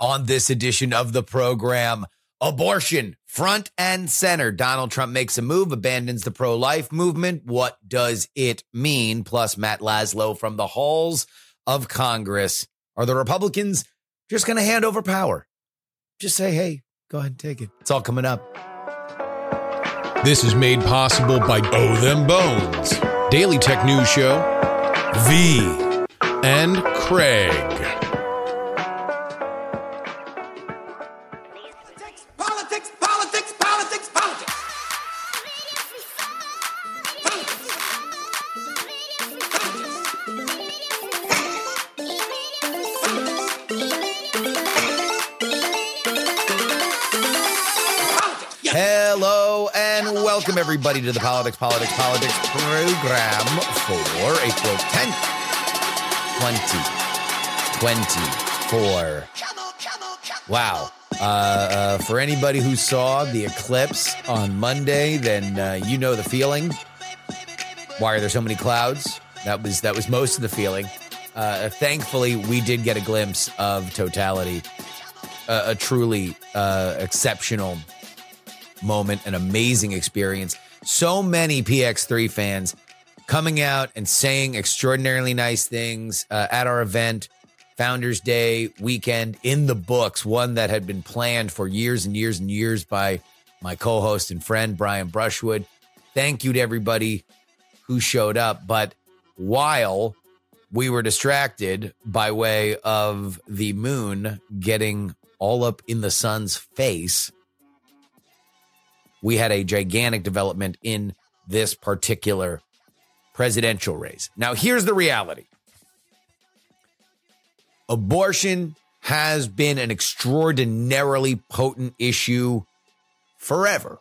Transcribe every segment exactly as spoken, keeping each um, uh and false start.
On this edition of the program, abortion front and center. Donald Trump makes a move, abandons the pro-life movement. What does it mean? Plus, Matt Laszlo from the halls of Congress. Are the Republicans just going to hand over power? Just say, hey, go ahead and take it. It's all coming up. This is made possible by Oh Them Bones, Daily Tech News Show, V, and Craig. Hello and welcome everybody to the Politics, Politics, Politics program for April tenth, twenty twenty-four. Wow. Uh, uh, for anybody who saw the eclipse on Monday, then uh, you know the feeling. Why are there so many clouds? That was that was most of the feeling. Uh, thankfully, we did get a glimpse of totality, uh, a truly uh, exceptional moment, an amazing experience. So many P X three fans coming out and saying extraordinarily nice things uh, at our event, Founders Day weekend in the books, one that had been planned for years and years and years by my co-host and friend, Brian Brushwood. Thank you to everybody who showed up. But while we were distracted by way of the moon getting all up in the sun's face, we had a gigantic development in this particular presidential race. Now, here's the reality. Abortion has been an extraordinarily potent issue forever.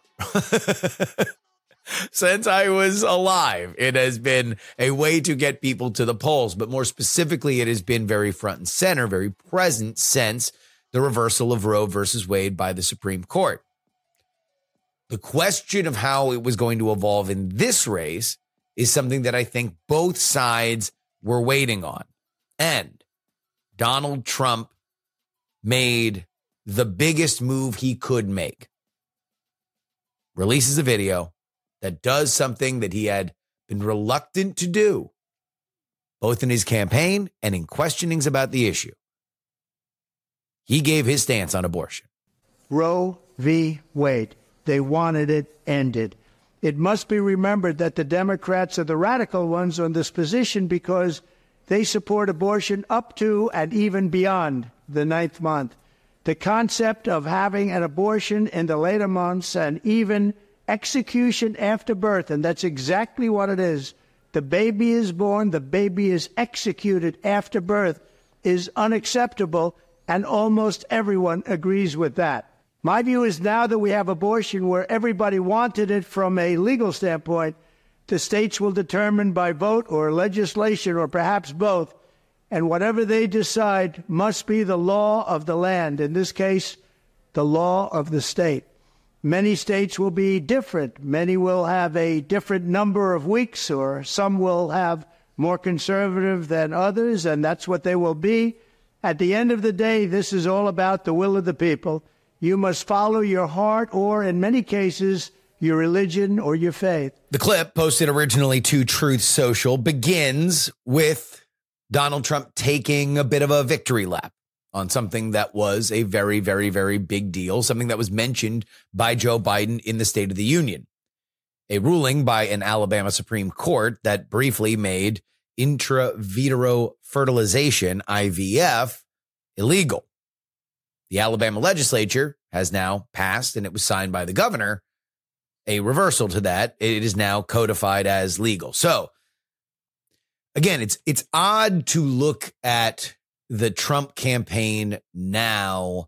Since I was alive, it has been a way to get people to the polls, but more specifically, it has been very front and center, very present since the reversal of Roe versus Wade by the Supreme Court. The question of how it was going to evolve in this race is something that I think both sides were waiting on. And Donald Trump made the biggest move he could make. Releases a video that does something that he had been reluctant to do, both in his campaign and in questionings about the issue. He gave his stance on abortion. Roe v. Wade. They wanted it ended. It must be remembered that the Democrats are the radical ones on this position because they support abortion up to and even beyond the ninth month. The concept of having an abortion in the later months and even execution after birth, and that's exactly what it is. The baby is born, the baby is executed after birth, is unacceptable, and almost everyone agrees with that. My view is now that we have abortion where everybody wanted it from a legal standpoint, the states will determine by vote or legislation or perhaps both, and whatever they decide must be the law of the land, in this case, the law of the state. Many states will be different. Many will have a different number of weeks, or some will have more conservative than others, and that's what they will be. At the end of the day, this is all about the will of the people. You must follow your heart or, in many cases, your religion or your faith. The clip, posted originally to Truth Social, begins with Donald Trump taking a bit of a victory lap on something that was a very, very, very big deal, something that was mentioned by Joe Biden in the State of the Union, a ruling by an Alabama Supreme Court that briefly made intra vitro fertilization, I V F, illegal. The Alabama legislature has now passed, and it was signed by the governor, a reversal to that. It is now codified as legal. So, again, it's it's odd to look at the Trump campaign now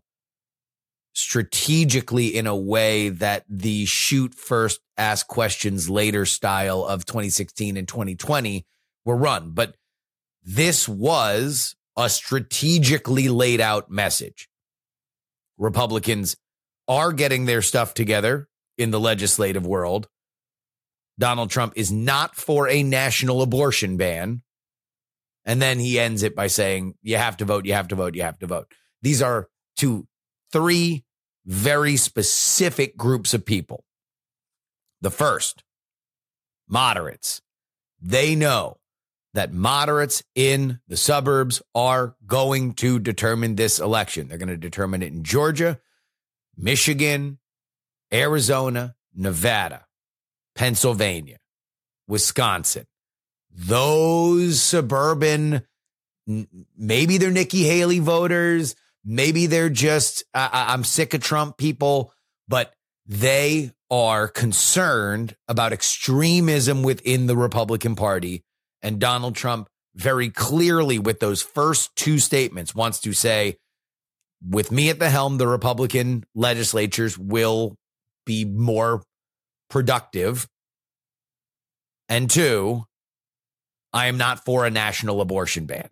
strategically in a way that the shoot first, ask questions later style of twenty sixteen and twenty twenty were run. But this was a strategically laid out message. Republicans are getting their stuff together in the legislative world. Donald Trump is not for a national abortion ban. And then he ends it by saying, you have to vote, you have to vote, you have to vote. These are to three very specific groups of people. The first, moderates. They know that moderates in the suburbs are going to determine this election. They're going to determine it in Georgia, Michigan, Arizona, Nevada, Pennsylvania, Wisconsin. Those suburban, maybe they're Nikki Haley voters, maybe they're just, I, I'm sick of Trump people, but they are concerned about extremism within the Republican Party. And Donald Trump very clearly with those first two statements wants to say, with me at the helm, the Republican legislatures will be more productive. And two, I am not for a national abortion ban.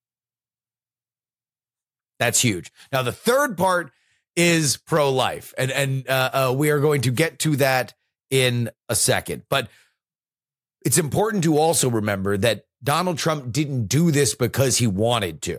That's huge. Now, the third part is pro-life, and, and uh, uh, we are going to get to that in a second. But it's important to also remember that Donald Trump didn't do this because he wanted to.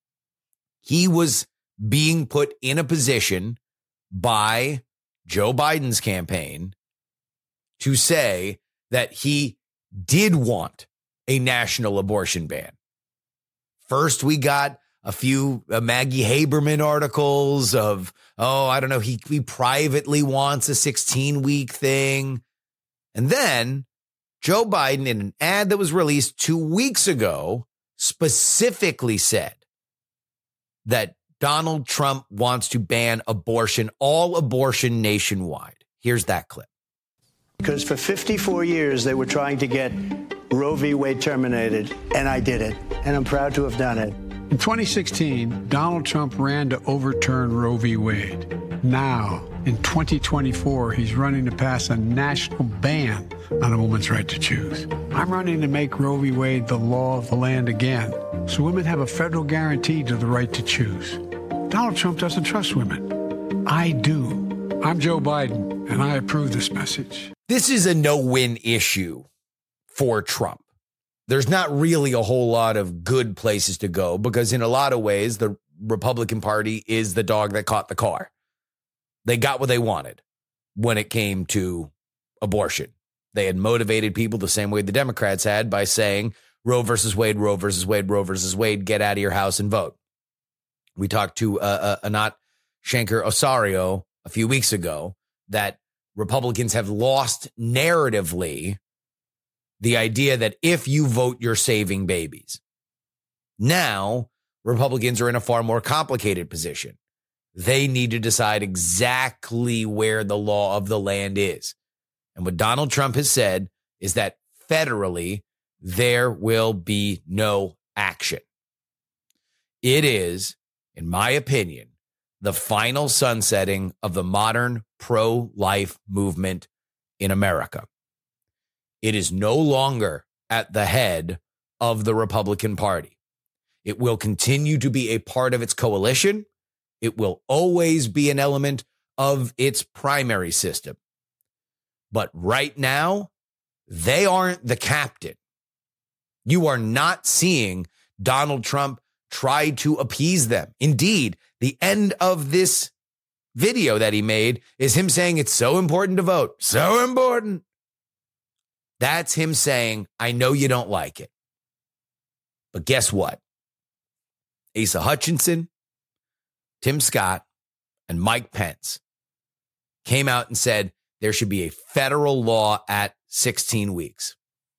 He was being put in a position by Joe Biden's campaign to say that he did want a national abortion ban. First, we got a few uh, Maggie Haberman articles of, oh, I don't know, he, he privately wants a sixteen-week thing. And then Joe Biden, in an ad that was released two weeks ago, specifically said that Donald Trump wants to ban abortion, all abortion nationwide. Here's that clip. Because for fifty-four years, they were trying to get Roe v. Wade terminated, and I did it, and I'm proud to have done it. In twenty sixteen, Donald Trump ran to overturn Roe v. Wade. Now, in twenty twenty-four, he's running to pass a national ban on a woman's right to choose. I'm running to make Roe v. Wade the law of the land again, so women have a federal guarantee to the right to choose. Donald Trump doesn't trust women. I do. I'm Joe Biden, and I approve this message. This is a no-win issue for Trump. There's not really a whole lot of good places to go because in a lot of ways, the Republican Party is the dog that caught the car. They got what they wanted when it came to abortion. They had motivated people the same way the Democrats had by saying Roe versus Wade, Roe versus Wade, Roe versus Wade, get out of your house and vote. We talked to uh, uh, Anat Shenker-Osorio a few weeks ago that Republicans have lost narratively the idea that if you vote, you're saving babies. Now, Republicans are in a far more complicated position. They need to decide exactly where the law of the land is. And what Donald Trump has said is that federally, there will be no action. It is, in my opinion, the final sunsetting of the modern pro-life movement in America. It is no longer at the head of the Republican Party. It will continue to be a part of its coalition. It will always be an element of its primary system. But right now, they aren't the captain. You are not seeing Donald Trump try to appease them. Indeed, the end of this video that he made is him saying it's so important to vote. So important. That's him saying, I know you don't like it. But guess what? Asa Hutchinson, Tim Scott, and Mike Pence came out and said there should be a federal law at sixteen weeks.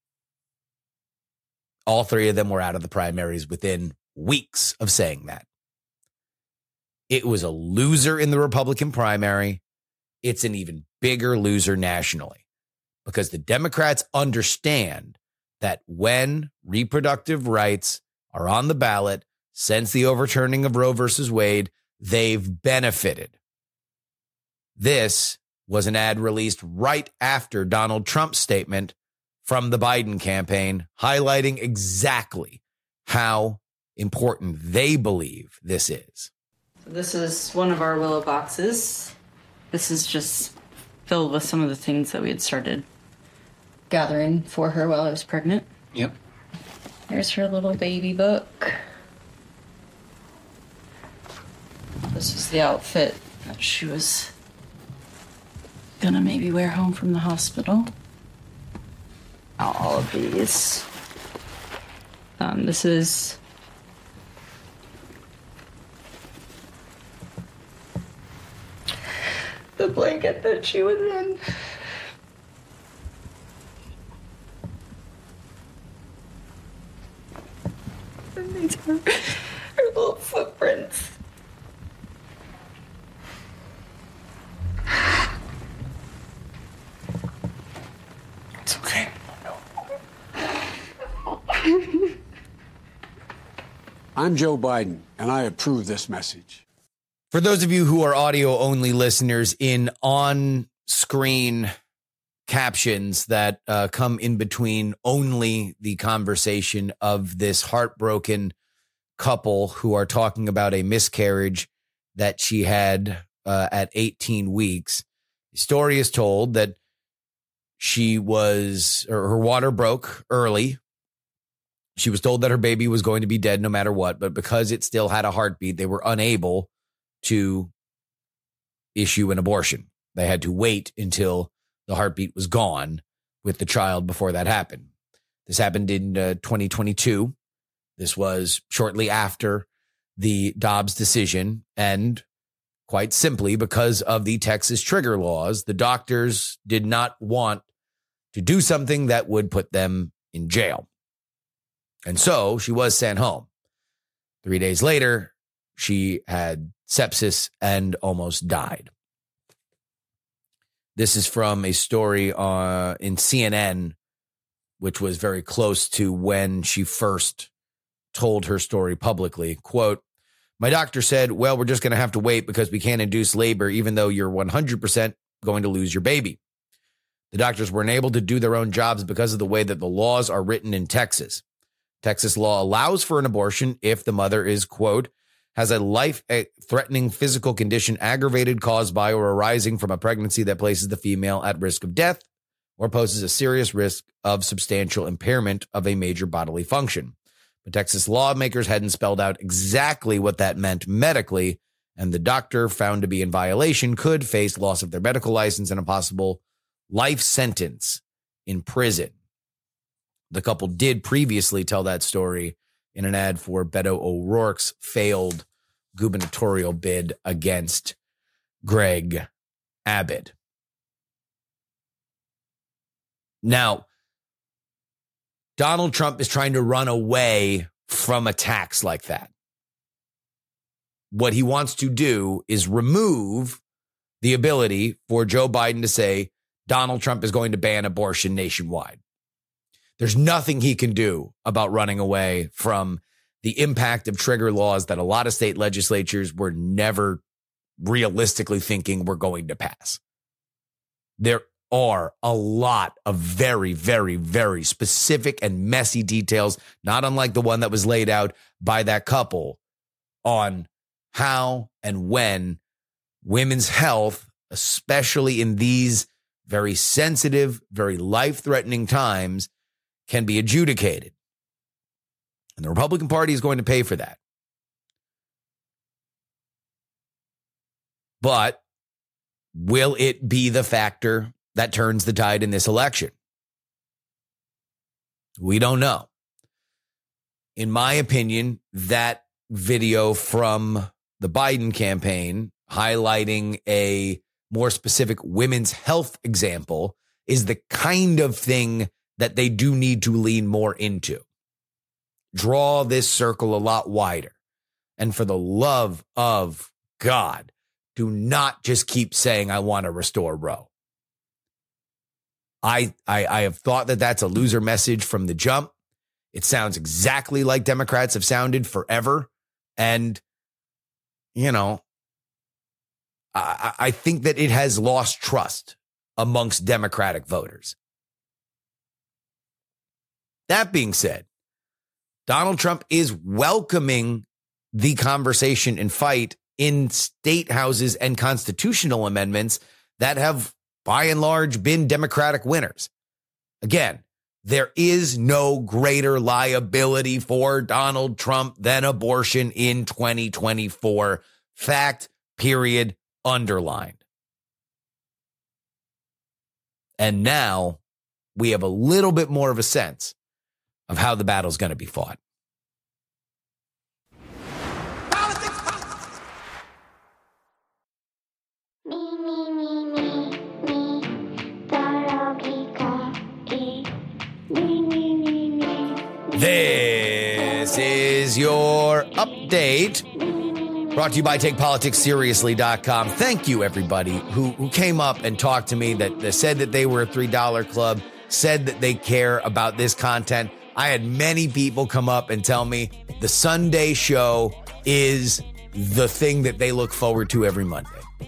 All three of them were out of the primaries within weeks of saying that. It was a loser in the Republican primary. It's an even bigger loser nationally because the Democrats understand that when reproductive rights are on the ballot since the overturning of Roe versus Wade, they've benefited. This was an ad released right after Donald Trump's statement from the Biden campaign, highlighting exactly how important they believe this is. This is one of our willow boxes. This is just filled with some of the things that we had started gathering for her while I was pregnant. Yep. There's her little baby book. The this was the outfit that she was gonna maybe wear home from the hospital. All of these. Um, this is the blanket that she was in. And these are her little footprints. It's okay. I'm Joe Biden, and I approve this message. For those of you who are audio-only listeners, in on-screen captions that uh, come in between only the conversation of this heartbroken couple who are talking about a miscarriage that she had uh, at eighteen weeks, the story is told that she was, or her water broke early. She was told that her baby was going to be dead no matter what, but because it still had a heartbeat, they were unable to issue an abortion. They had to wait until the heartbeat was gone with the child before that happened. This happened in uh, twenty twenty-two. This was shortly after the Dobbs decision, and quite simply because of the Texas trigger laws, the doctors did not want to do something that would put them in jail. And so she was sent home. Three days later, she had sepsis and almost died. This is from a story uh, in C N N, which was very close to when she first told her story publicly. Quote, "My doctor said, well, we're just going to have to wait because we can't induce labor, even though you're one hundred percent going to lose your baby. The doctors weren't able to do their own jobs because of the way that the laws are written in Texas. Texas law allows for an abortion if the mother is, quote, has a life-threatening physical condition aggravated, caused by, or arising from a pregnancy that places the female at risk of death or poses a serious risk of substantial impairment of a major bodily function. But Texas lawmakers hadn't spelled out exactly what that meant medically, and the doctor found to be in violation could face loss of their medical license and a possible life sentence in prison." The couple did previously tell that story in an ad for Beto O'Rourke's failed gubernatorial bid against Greg Abbott. Now, Donald Trump is trying to run away from attacks like that. What he wants to do is remove the ability for Joe Biden to say Donald Trump is going to ban abortion nationwide. There's nothing he can do about running away from the impact of trigger laws that a lot of state legislatures were never realistically thinking were going to pass. There are a lot of very, very, very specific and messy details, not unlike the one that was laid out by that couple, on how and when women's health, especially in these very sensitive, very life-threatening times, can be adjudicated. And the Republican Party is going to pay for that. But will it be the factor that turns the tide in this election? We don't know. In my opinion, that video from the Biden campaign highlighting a more specific women's health example is the kind of thing that they do need to lean more into. Draw this circle a lot wider. And for the love of God, do not just keep saying, I want to restore Roe. I, I, I have thought that that's a loser message from the jump. It sounds exactly like Democrats have sounded forever. And, you know, I, I think that it has lost trust amongst Democratic voters. That being said, Donald Trump is welcoming the conversation and fight in state houses and constitutional amendments that have, by and large, been Democratic winners. Again, there is no greater liability for Donald Trump than abortion in twenty twenty-four. Fact, Period. Underlined. And now we have a little bit more of a sense of how the battle's going to be fought. This is your update, brought to you by take politics seriously dot com. Thank you, everybody who, who came up and talked to me, that, that said that they were a three dollar club, said that they care about this content. I had many people come up and tell me the Sunday show is the thing that they look forward to every Monday.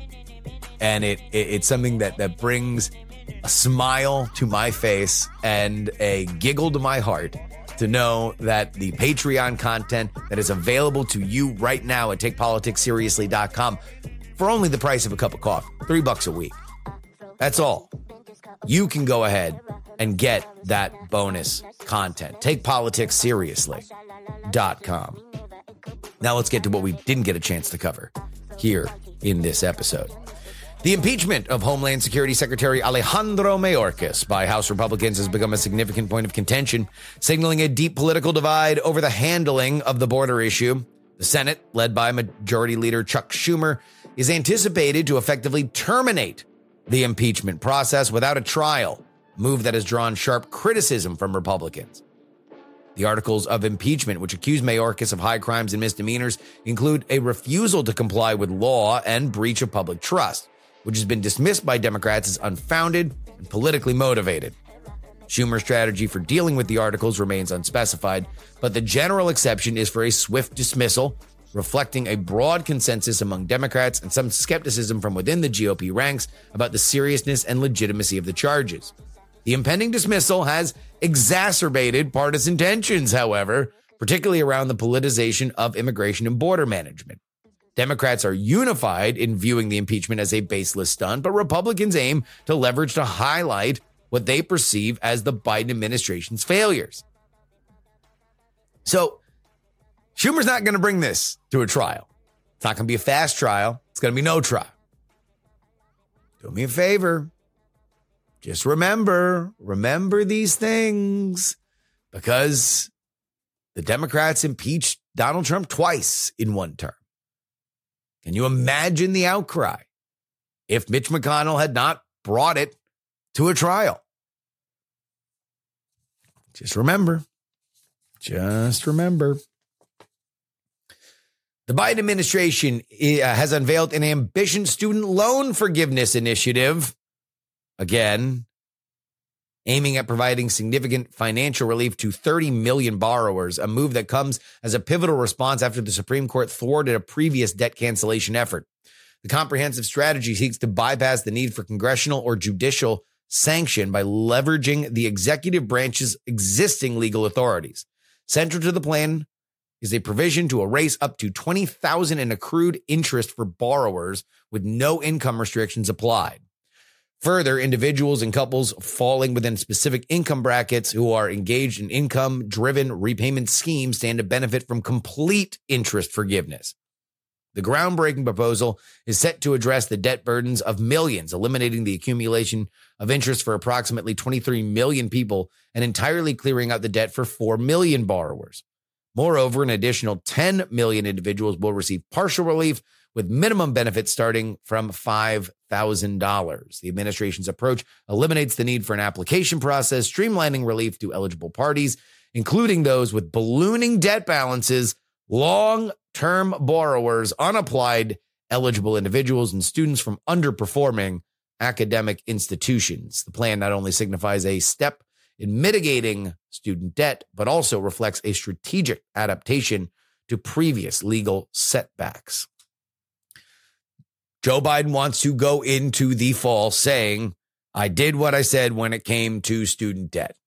And it, it it's something that, that brings a smile to my face and a giggle to my heart to know that the Patreon content that is available to you right now at take politics seriously dot com for only the price of a cup of coffee, three bucks a week. That's all. You can go ahead and get that bonus content. take politics seriously dot com. Now let's get to what we didn't get a chance to cover here in this episode. The impeachment of Homeland Security Secretary Alejandro Mayorkas by House Republicans has become a significant point of contention, signaling a deep political divide over the handling of the border issue. The Senate, led by Majority Leader Chuck Schumer, is anticipated to effectively terminate the impeachment process without a trial, a move that has drawn sharp criticism from Republicans. The articles of impeachment, which accuse Mayorkas of high crimes and misdemeanors, include a refusal to comply with law and breach of public trust, which has been dismissed by Democrats as unfounded and politically motivated. Schumer's strategy for dealing with the articles remains unspecified, but the general exception is for a swift dismissal, reflecting a broad consensus among Democrats and some skepticism from within the G O P ranks about the seriousness and legitimacy of the charges. The impending dismissal has exacerbated partisan tensions, however, particularly around the politicization of immigration and border management. Democrats are unified in viewing the impeachment as a baseless stunt, but Republicans aim to leverage to highlight what they perceive as the Biden administration's failures. So Schumer's not going to bring this to a trial. It's not going to be a fast trial. It's going to be no trial. Do me a favor. Just remember, remember these things, because the Democrats impeached Donald Trump twice in one term. Can you imagine the outcry if Mitch McConnell had not brought it to a trial? Just remember, just remember. The Biden administration has unveiled an ambitious student loan forgiveness initiative, again, aiming at providing significant financial relief to thirty million borrowers, a move that comes as a pivotal response after the Supreme Court thwarted a previous debt cancellation effort. The comprehensive strategy seeks to bypass the need for congressional or judicial sanction by leveraging the executive branch's existing legal authorities. Central to the plan is a provision to erase up to twenty thousand dollars in accrued interest for borrowers with no income restrictions applied. Further, individuals and couples falling within specific income brackets who are engaged in income-driven repayment schemes stand to benefit from complete interest forgiveness. The groundbreaking proposal is set to address the debt burdens of millions, eliminating the accumulation of interest for approximately twenty-three million people and entirely clearing out the debt for four million borrowers. Moreover, an additional ten million individuals will receive partial relief, with minimum benefits starting from five thousand dollars. The administration's approach eliminates the need for an application process, streamlining relief to eligible parties, including those with ballooning debt balances, long-term borrowers, unapplied eligible individuals, and students from underperforming academic institutions. The plan not only signifies a step in mitigating student debt, but also reflects a strategic adaptation to previous legal setbacks. Joe Biden wants to go into the fall saying, I did what I said when it came to student debt.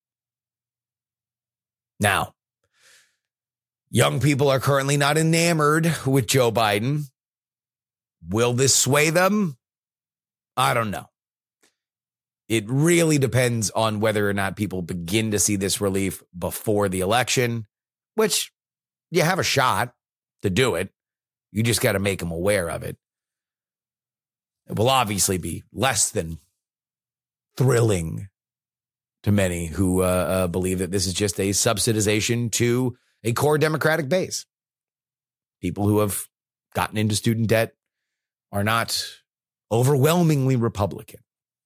Now, young people are currently not enamored with Joe Biden. Will this sway them? I don't know. It really depends on whether or not people begin to see this relief before the election, which you have a shot to do it. You just got to make them aware of it. It will obviously be less than thrilling to many who uh, uh, believe that this is just a subsidization to a core Democratic base. People who have gotten into student debt are not overwhelmingly Republican.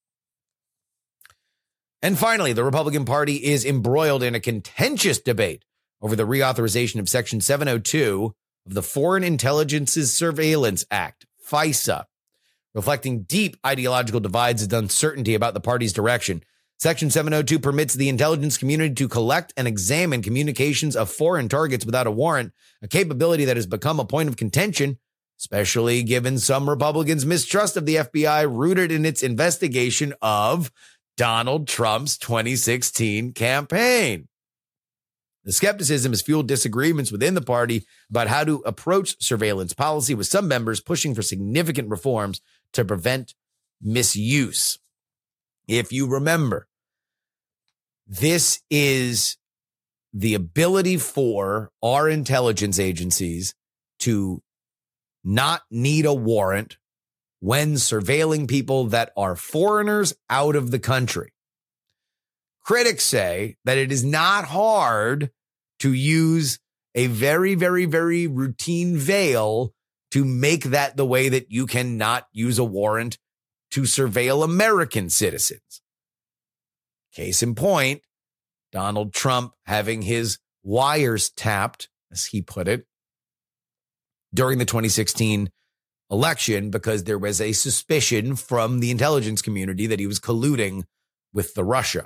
And finally, the Republican Party is embroiled in a contentious debate over the reauthorization of Section seven oh two of the Foreign Intelligence Surveillance Act, FISA, reflecting deep ideological divides and uncertainty about the party's direction. Section seven oh two permits the intelligence community to collect and examine communications of foreign targets without a warrant, a capability that has become a point of contention, especially given some Republicans' mistrust of the F B I rooted in its investigation of Donald Trump's twenty sixteen campaign. The skepticism has fueled disagreements within the party about how to approach surveillance policy, with some members pushing for significant reforms to prevent misuse. If you remember, this is the ability for our intelligence agencies to not need a warrant when surveilling people that are foreigners out of the country. Critics say that it is not hard to use a very, very, very routine veil to make that the way that you cannot use a warrant to surveil American citizens. Case in point, Donald Trump having his wires tapped, as he put it, during the twenty sixteen election because there was a suspicion from the intelligence community that he was colluding with the Russia.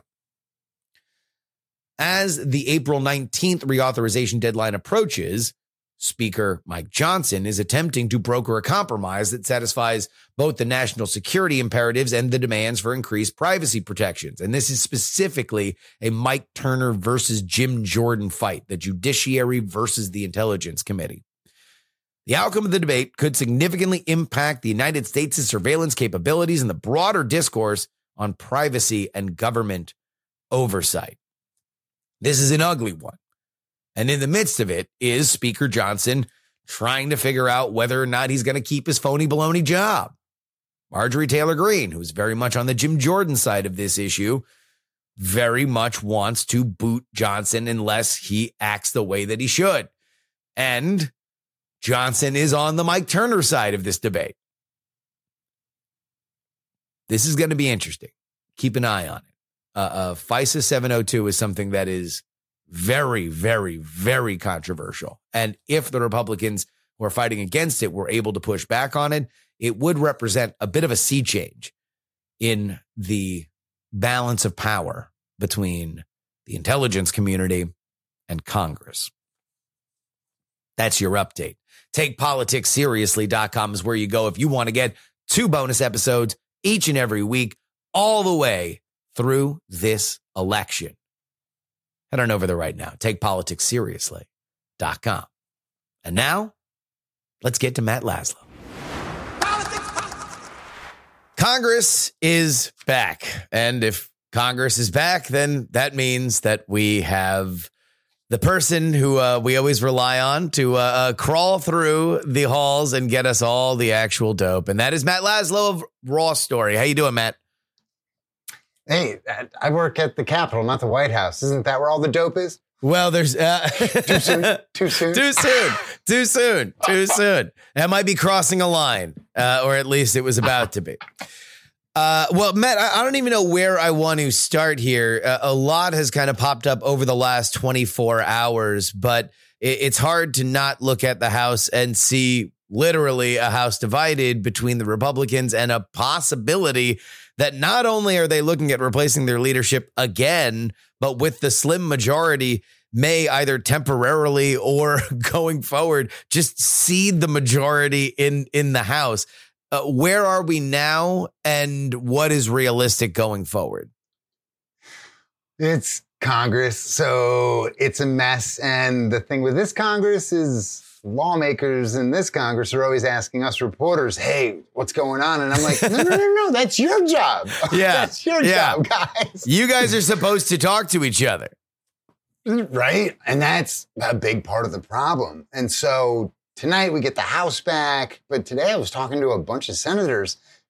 As the April nineteenth reauthorization deadline approaches, Speaker Mike Johnson is attempting to broker a compromise that satisfies both the national security imperatives and the demands for increased privacy protections. And this is specifically a Mike Turner versus Jim Jordan fight, the judiciary versus the Intelligence Committee. The outcome of the debate could significantly impact the United States' surveillance capabilities and the broader discourse on privacy and government oversight. This is an ugly one. And in the midst of it is Speaker Johnson trying to figure out whether or not he's going to keep his phony baloney job. Marjorie Taylor Greene, who's very much on the Jim Jordan side of this issue, very much wants to boot Johnson unless he acts the way that he should. And Johnson is on the Mike Turner side of this debate. This is going to be interesting. Keep an eye on it. Uh, uh, FISA seven oh two is something that is very, very, very controversial. And if the Republicans who are fighting against it were able to push back on it, it would represent a bit of a sea change in the balance of power between the intelligence community and Congress. That's your update. take politics seriously dot com is where you go if you want to get two bonus episodes each and every week, all the way through this election. Head on over there right now. take politics seriously dot com. And now, let's get to Matt Laszlo. Politics, politics. Congress is back. And if Congress is back, then that means that we have the person who uh, we always rely on to uh, uh, crawl through the halls and get us all the actual dope. And that is Matt Laszlo of Raw Story. How you doing, Matt? Hey, I work at the Capitol, not the White House. Isn't that where all the dope is? Well, there's uh, too soon. Too soon. Too soon. Too soon. Too soon. That might be crossing a line, uh, or at least it was about to be. Uh, well, Matt, I, I don't even know where I want to start here. Uh, a lot has kind of popped up over the last twenty-four hours, but it, it's hard to not look at the House and see literally a House divided between the Republicans and a possibility that not only are they looking at replacing their leadership again, but with the slim majority may either temporarily or going forward just cede the majority in, in the House. Uh, where are we now and what is realistic going forward? It's Congress, so it's a mess. And the thing with this Congress is lawmakers in this Congress are always asking us reporters, hey, what's going on? And I'm like, no, no, no, no, that's your job. Yeah. That's your yeah. job, guys. You guys are supposed to talk to each other. Right. And that's a big part of the problem. And so tonight we get the House back. But today I was talking to a bunch of senators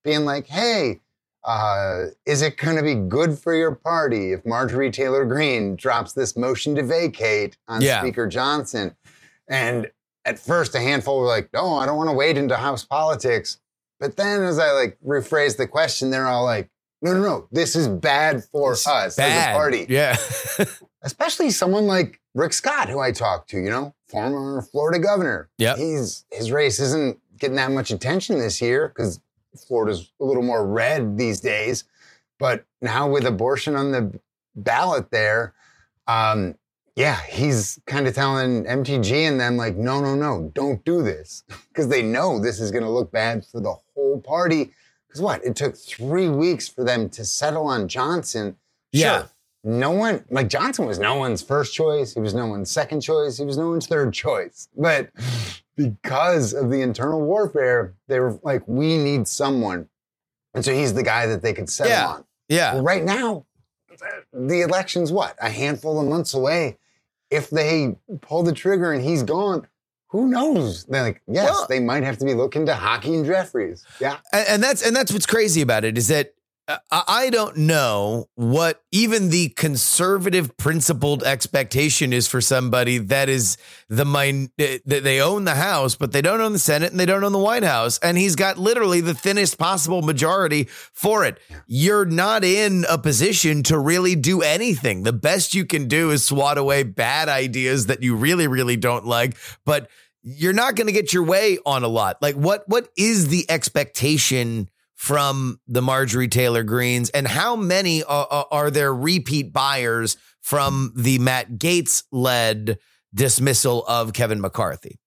being like, hey, uh, is it going to be good for your party if Marjorie Taylor Greene drops this motion to vacate on Yeah. Speaker Johnson? And at first, a handful were like, no, I don't want to wade into House politics. But then as I like rephrase the question, they're all like, no, no, no, this is bad for It's us bad. as a party. Yeah. Especially someone like Rick Scott, who I talked to, you know, former Florida governor. Yep. He's his race isn't getting that much attention this year because Florida's a little more red these days. But now with abortion on the ballot there, um, yeah, he's kind of telling M T G and them like, no, no, no, don't do this. Because they know this is going to look bad for the whole party. Because what? It took three weeks for them to settle on Johnson. Yeah. Sure, no one, like Johnson was no one's first choice. He was no one's second choice. He was no one's third choice. But because of the internal warfare, they were like, we need someone. And so he's the guy that they could settle Yeah. on. Yeah. Well, right now, the election's what? A handful of months away. If they pull the trigger and he's gone, who knows? They're like, yes, Well- they might have to be looking to Hakeem Jeffries. Yeah. And, and that's and that's what's crazy about it is that uh, I don't know what even the conservative principled expectation is for somebody that is the min- that they own the House, but they don't own the Senate and they don't own the White House. And he's got literally the thinnest possible majority for it. You're not in a position to really do anything. The best you can do is swat away bad ideas that you really, really don't like, but you're not going to get your way on a lot. Like what what is the expectation from the Marjorie Taylor Greenes, and how many are, are there repeat buyers from the Matt Gaetz led dismissal of Kevin McCarthy?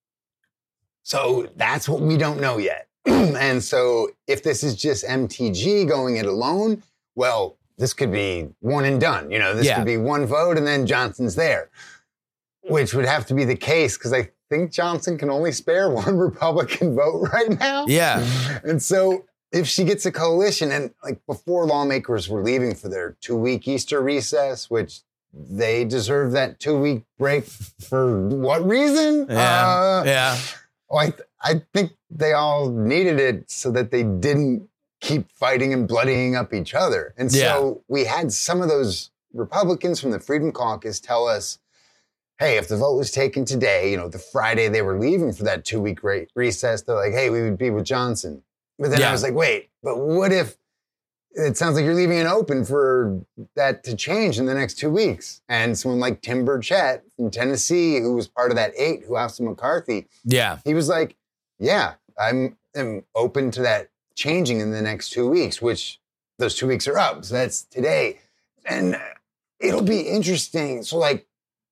So that's what we don't know yet. And so if this is just M T G going it alone, well, this could be one and done. You know, this Yeah. could be one vote and then Johnson's there, which would have to be the case because I think Johnson can only spare one Republican vote right now. Yeah. And so if she gets a coalition, and like before lawmakers were leaving for their two-week Easter recess, which they deserve that two-week break for what reason? Yeah. Uh, yeah. well, I, th- I think they all needed it so that they didn't keep fighting and bloodying up each other. And so Yeah. we had some of those Republicans from the Freedom Caucus tell us, hey, if the vote was taken today, you know, the Friday they were leaving for that two-week re- recess, they're like, hey, we would be with Johnson. But then Yeah. I was like, wait, but what if it sounds like you're leaving it open for that to change in the next two weeks? And someone like Tim Burchett from Tennessee, who was part of that eight who ousted McCarthy, Yeah. he was like, yeah, I'm, I'm open to that changing in the next two weeks, which those two weeks are up. So that's today. And it'll be interesting. So like,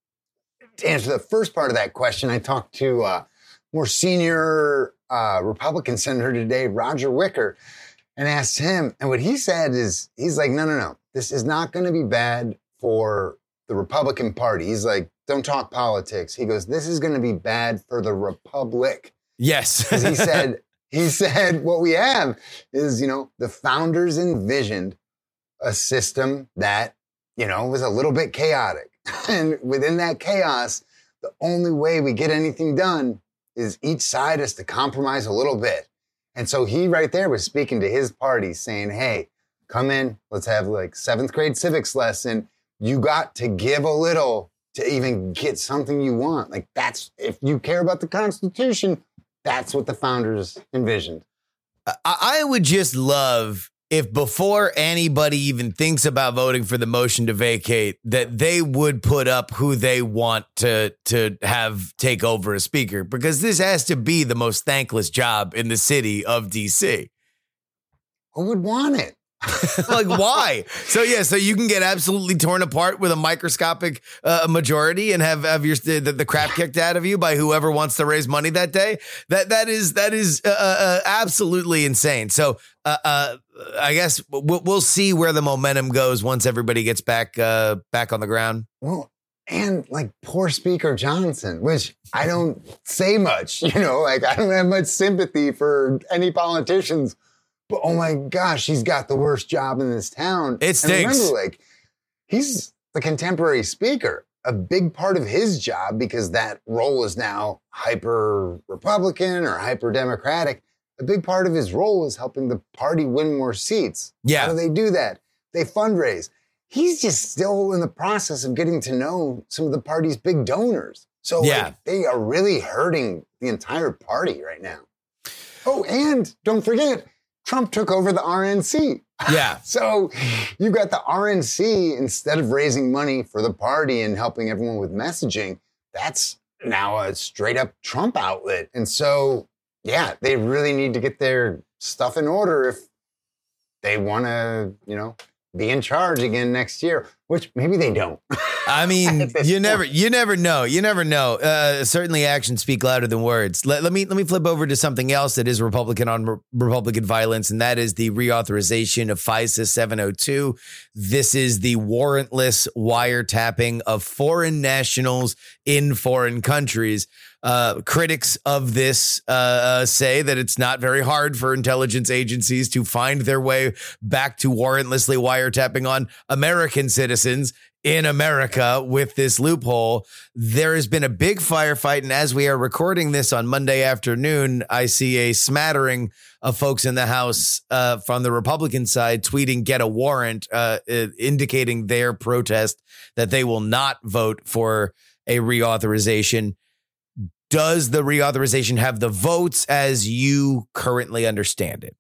to answer the first part of that question, I talked to uh, more senior uh, Republican senator today, Roger Wicker, and asked him. And what he said is, he's like, no, no, no, this is not going to be bad for the Republican Party. He's like, don't talk politics. He goes, this is going to be bad for the Republic. Yes. Because he said, he said, what we have is, you know, the founders envisioned a system that, you know, was a little bit chaotic. And within that chaos, the only way we get anything done is each side has to compromise a little bit. And so he right there was speaking to his party saying, hey, come in, let's have like seventh grade civics lesson. You got to give a little to even get something you want. Like that's, if you care about the Constitution, that's what the founders envisioned. I, I would just love if before anybody even thinks about voting for the motion to vacate, that they would put up who they want to to have take over as speaker, because this has to be the most thankless job in the city of D C. Who would want it? Like, why? So, yeah, so you can get absolutely torn apart with a microscopic uh, majority and have, have your the, the crap kicked out of you by whoever wants to raise money that day. That That is that is uh, uh, absolutely insane. So uh, uh, I guess we'll, we'll see where the momentum goes once everybody gets back uh, back on the ground. Well, and like poor Speaker Johnson, which I don't say much, you know, like I don't have much sympathy for any politicians. But oh my gosh, he's got the worst job in this town. It stinks. And remember, like, he's the contemporary speaker. A big part of his job, because that role is now hyper Republican or hyper Democratic, a big part of his role is helping the party win more seats. Yeah. How do they do that? They fundraise. He's just still in the process of getting to know some of the party's big donors. So yeah. like, they are really hurting the entire party right now. Oh, and don't forget, Trump took over the R N C. Yeah. So you got the R N C, instead of raising money for the party and helping everyone with messaging, that's now a straight up Trump outlet. And so, yeah, they really need to get their stuff in order if they want to, you know, be in charge again next year, which maybe they don't. I mean, you never, you never know. You never know. Uh, certainly actions speak louder than words. Let, let me, let me flip over to something else that is Republican on re- Republican violence. And that is the reauthorization of FISA seven oh two. This is the warrantless wiretapping of foreign nationals in foreign countries. Uh, critics of this uh, uh, say that it's not very hard for intelligence agencies to find their way back to warrantlessly wiretapping on American citizens in America with this loophole. There has been a big firefight, and as we are recording this on Monday afternoon, I see a smattering of folks in the House uh, from the Republican side tweeting "get a warrant," uh, indicating their protest that they will not vote for a reauthorization. Does the reauthorization have the votes as you currently understand it?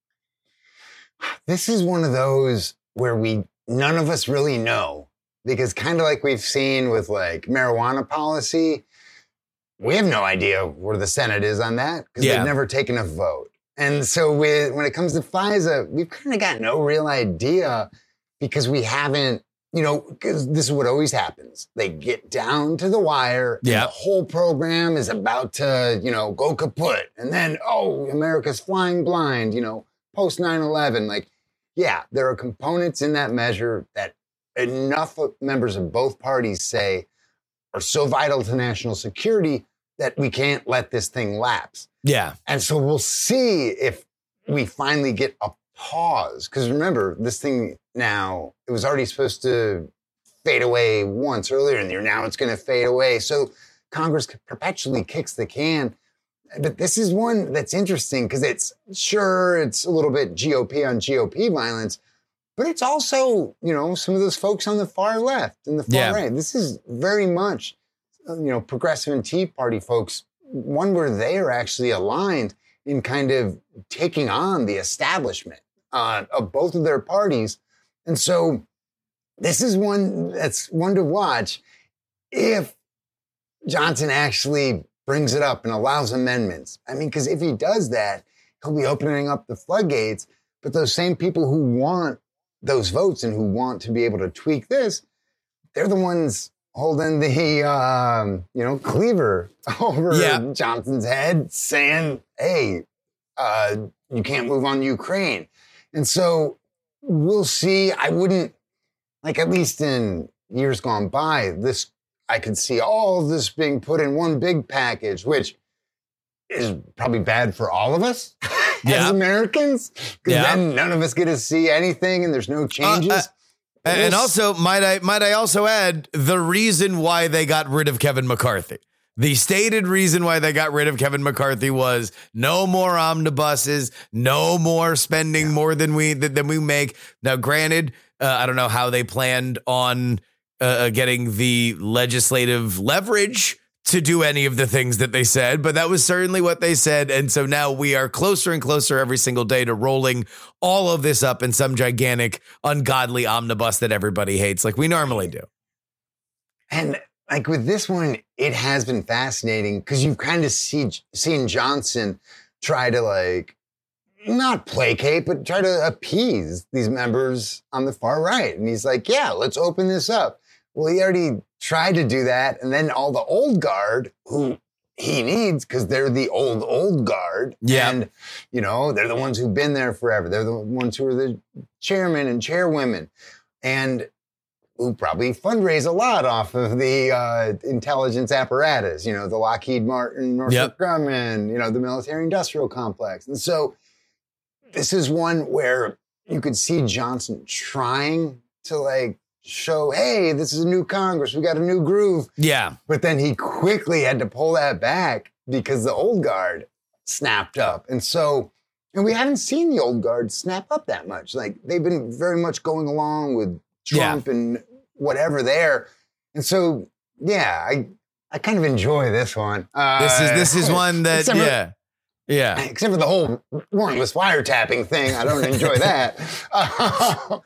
This is one of those where we none of us really know, because kind of like we've seen with like marijuana policy, we have no idea where the Senate is on that because Yeah. they've never taken a vote. And so with, when it comes to FISA, we've kind of got no real idea because we haven't, you know, because this is what always happens. They get down to the wire and Yeah. the whole program is about to, you know, go kaput. And then, oh, America's flying blind, you know, post nine eleven. Like, yeah, there are components in that measure that enough members of both parties say are so vital to national security that we can't let this thing lapse. Yeah. And so we'll see if we finally get a pause. Because remember, this thing now, it was already supposed to fade away once earlier in the year. Now it's going to fade away. So Congress perpetually kicks the can. But this is one that's interesting because it's, sure, it's a little bit G O P on G O P violence, but it's also, you know, some of those folks on the far left and the far Yeah. right. This is very much, you know, progressive and Tea Party folks, one where they are actually aligned in kind of taking on the establishment uh, of both of their parties. And so this is one that's one to watch if Johnson actually brings it up and allows amendments. I mean, because if he does that, he'll be opening up the floodgates. But those same people who want those votes and who want to be able to tweak this, they're the ones holding the, um, you know, cleaver over Yeah. Johnson's head saying, hey, uh, you can't move on Ukraine. And so we'll see. I wouldn't, like, at least in years gone by, this, I could see all of this being put in one big package, which is probably bad for all of us Yeah. as Americans, because Yeah. then none of us get to see anything and there's no changes. Uh, uh, But and we'll also, might I might I also add the reason why they got rid of Kevin McCarthy. The stated reason why they got rid of Kevin McCarthy was no more omnibuses, no more spending more than we than we make. Now, granted, uh, I don't know how they planned on uh, getting the legislative leverage to do any of the things that they said, but that was certainly what they said. And so now we are closer and closer every single day to rolling all of this up in some gigantic, ungodly omnibus that everybody hates, like we normally do. And like with this one, it has been fascinating because you've kind of see, seen Johnson try to like not placate, but try to appease these members on the far right. And he's like, yeah, let's open this up. Well, he already tried to do that. And then all the old guard who he needs, because they're the old, old guard. Yeah. And, you know, they're the ones who've been there forever. They're the ones who are the chairmen and chairwomen. And who probably fundraise a lot off of the uh, intelligence apparatus, you know, the Lockheed Martin, Northrop Yep. Grumman, you know, the military industrial complex. And so this is one where you could see Johnson trying to like show, hey, this is a new Congress. We got a new groove. Yeah. But then he quickly had to pull that back because the old guard snapped up. And so And we haven't seen the old guard snap up that much. Like, they've been very much going along with Trump Yeah. and whatever there. And so, yeah, I I kind of enjoy this one. Uh, This is this is one that except for- yeah. Yeah. Except for the whole warrantless wiretapping thing. I don't enjoy that. Uh,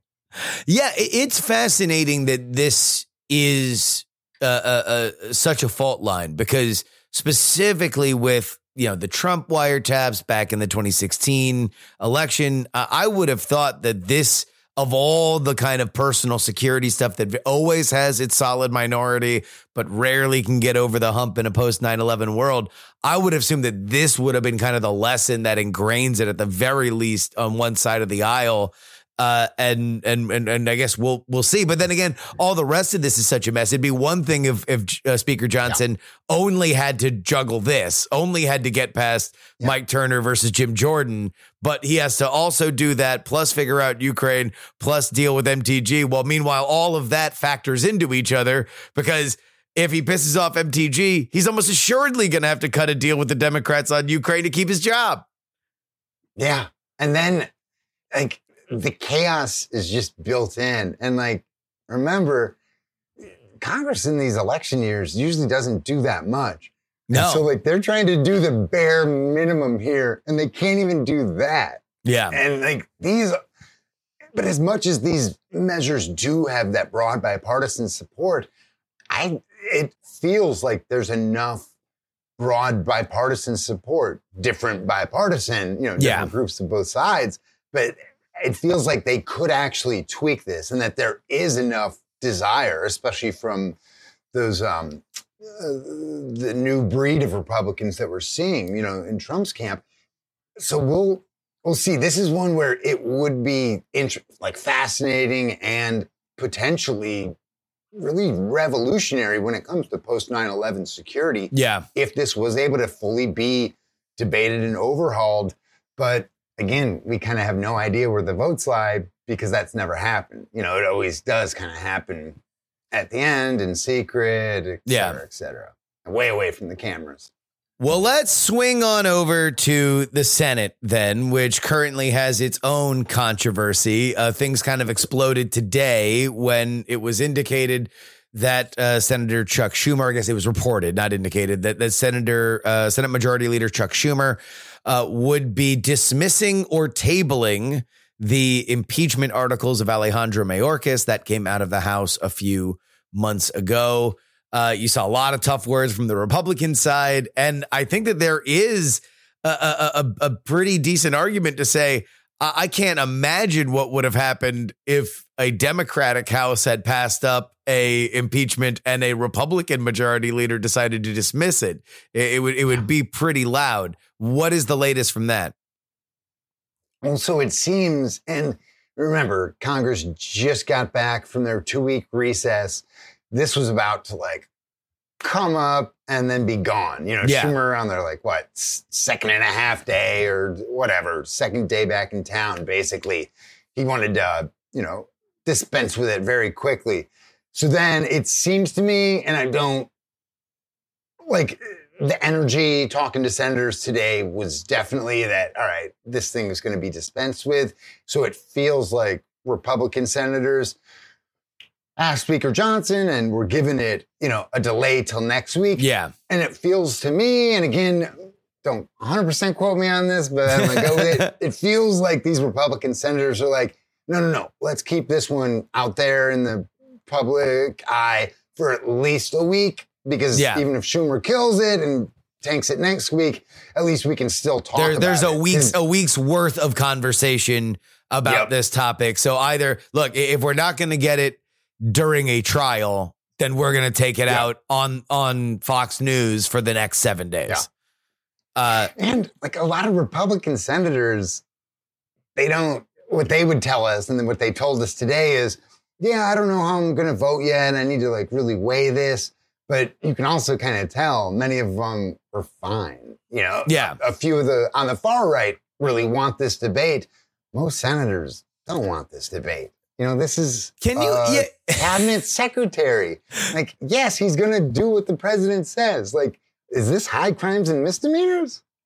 Yeah, i- it's fascinating that this is uh, uh, uh, such a fault line because specifically with, you know, the Trump wiretaps back in the twenty sixteen election, uh, I would have thought that this, of all the kind of personal security stuff that always has its solid minority, but rarely can get over the hump in a post nine eleven world, I would have assumed that this would have been kind of the lesson that ingrains it at the very least on one side of the aisle. Uh, and, and, and, and I guess we'll, we'll see. But then again, all the rest of this is such a mess. It'd be one thing if, if uh, Speaker Johnson yeah. only had to juggle this, only had to get past yeah. Mike Turner versus Jim Jordan, but he has to also do that, plus figure out Ukraine, plus deal with M T G. Well, meanwhile, all of that factors into each other because if he pisses off M T G, he's almost assuredly going to have to cut a deal with the Democrats on Ukraine to keep his job. Yeah. And then, like, the chaos is just built in. And like, remember, Congress in these election years usually doesn't do that much. No. And so like they're trying to do the bare minimum here and they can't even do that. Yeah. And like these, but as much as these measures do have that broad bipartisan support, I, it feels like there's enough broad bipartisan support, different bipartisan, you know, different yeah. groups of both sides, but it feels like they could actually tweak this and that there is enough desire, especially from those, um, uh, the new breed of Republicans that we're seeing, you know, in Trump's camp. So we'll, we'll see. This is one where it would be int- like fascinating and potentially really revolutionary when it comes to post nine eleven security. Yeah. If this was able to fully be debated and overhauled, but again, we kind of have no idea where the votes lie because that's never happened. You know, it always does kind of happen at the end in secret, et cetera, yeah. et cetera. Way away from the cameras. Well, let's swing on over to the Senate then, which currently has its own controversy. Uh, things kind of exploded today when it was indicated that uh, Senator Chuck Schumer, I guess it was reported, not indicated, that, that Senator, uh, Senate Majority Leader Chuck Schumer uh, would be dismissing or tabling the impeachment articles of Alejandro Mayorkas that came out of the House a few months ago. Uh, you saw a lot of tough words from the Republican side, and I think that there is a, a, a, a pretty decent argument to say, I, I can't imagine what would have happened if a Democratic House had passed up a impeachment and a Republican majority leader decided to dismiss it. It, it would it would be pretty loud. What is the latest from that? Well, so it seems, and remember, Congress just got back from their two-week recess. This was about to like come up and then be gone. You know, yeah. Schumer on their like, what, second and a half day or whatever, second day back in town, basically. He wanted to, you know, dispense with it very quickly. So then it seems to me, and I don't, like, the energy talking to senators today was definitely that, all right, this thing is going to be dispensed with. So it feels like Republican senators asked Speaker Johnson and we're giving it, you know, a delay till next week. Yeah. And it feels to me, and again, don't one hundred percent quote me on this, but I'm going to go with it. It feels like these Republican senators are like, no, no, no, let's keep this one out there in the public eye for at least a week. Because yeah. even if Schumer kills it and tanks it next week, at least we can still talk there, about there's it. There's a week's a week's worth of conversation about yep. this topic. So either, look, if we're not going to get it during a trial, then we're going to take it yeah. out on, on Fox News for the next seven days. Yeah. Uh, and like a lot of Republican senators, they don't, what they would tell us and then what they told us today is, yeah, I don't know how I'm going to vote yet. I need to like really weigh this. But you can also kind of tell many of them are fine. You know, yeah. a, a few of the on the far right really want this debate. Most senators don't want this debate. You know, this is Can you, uh, yeah. cabinet secretary. Like, yes, he's going to do what the president says. Like, is this high crimes and misdemeanors?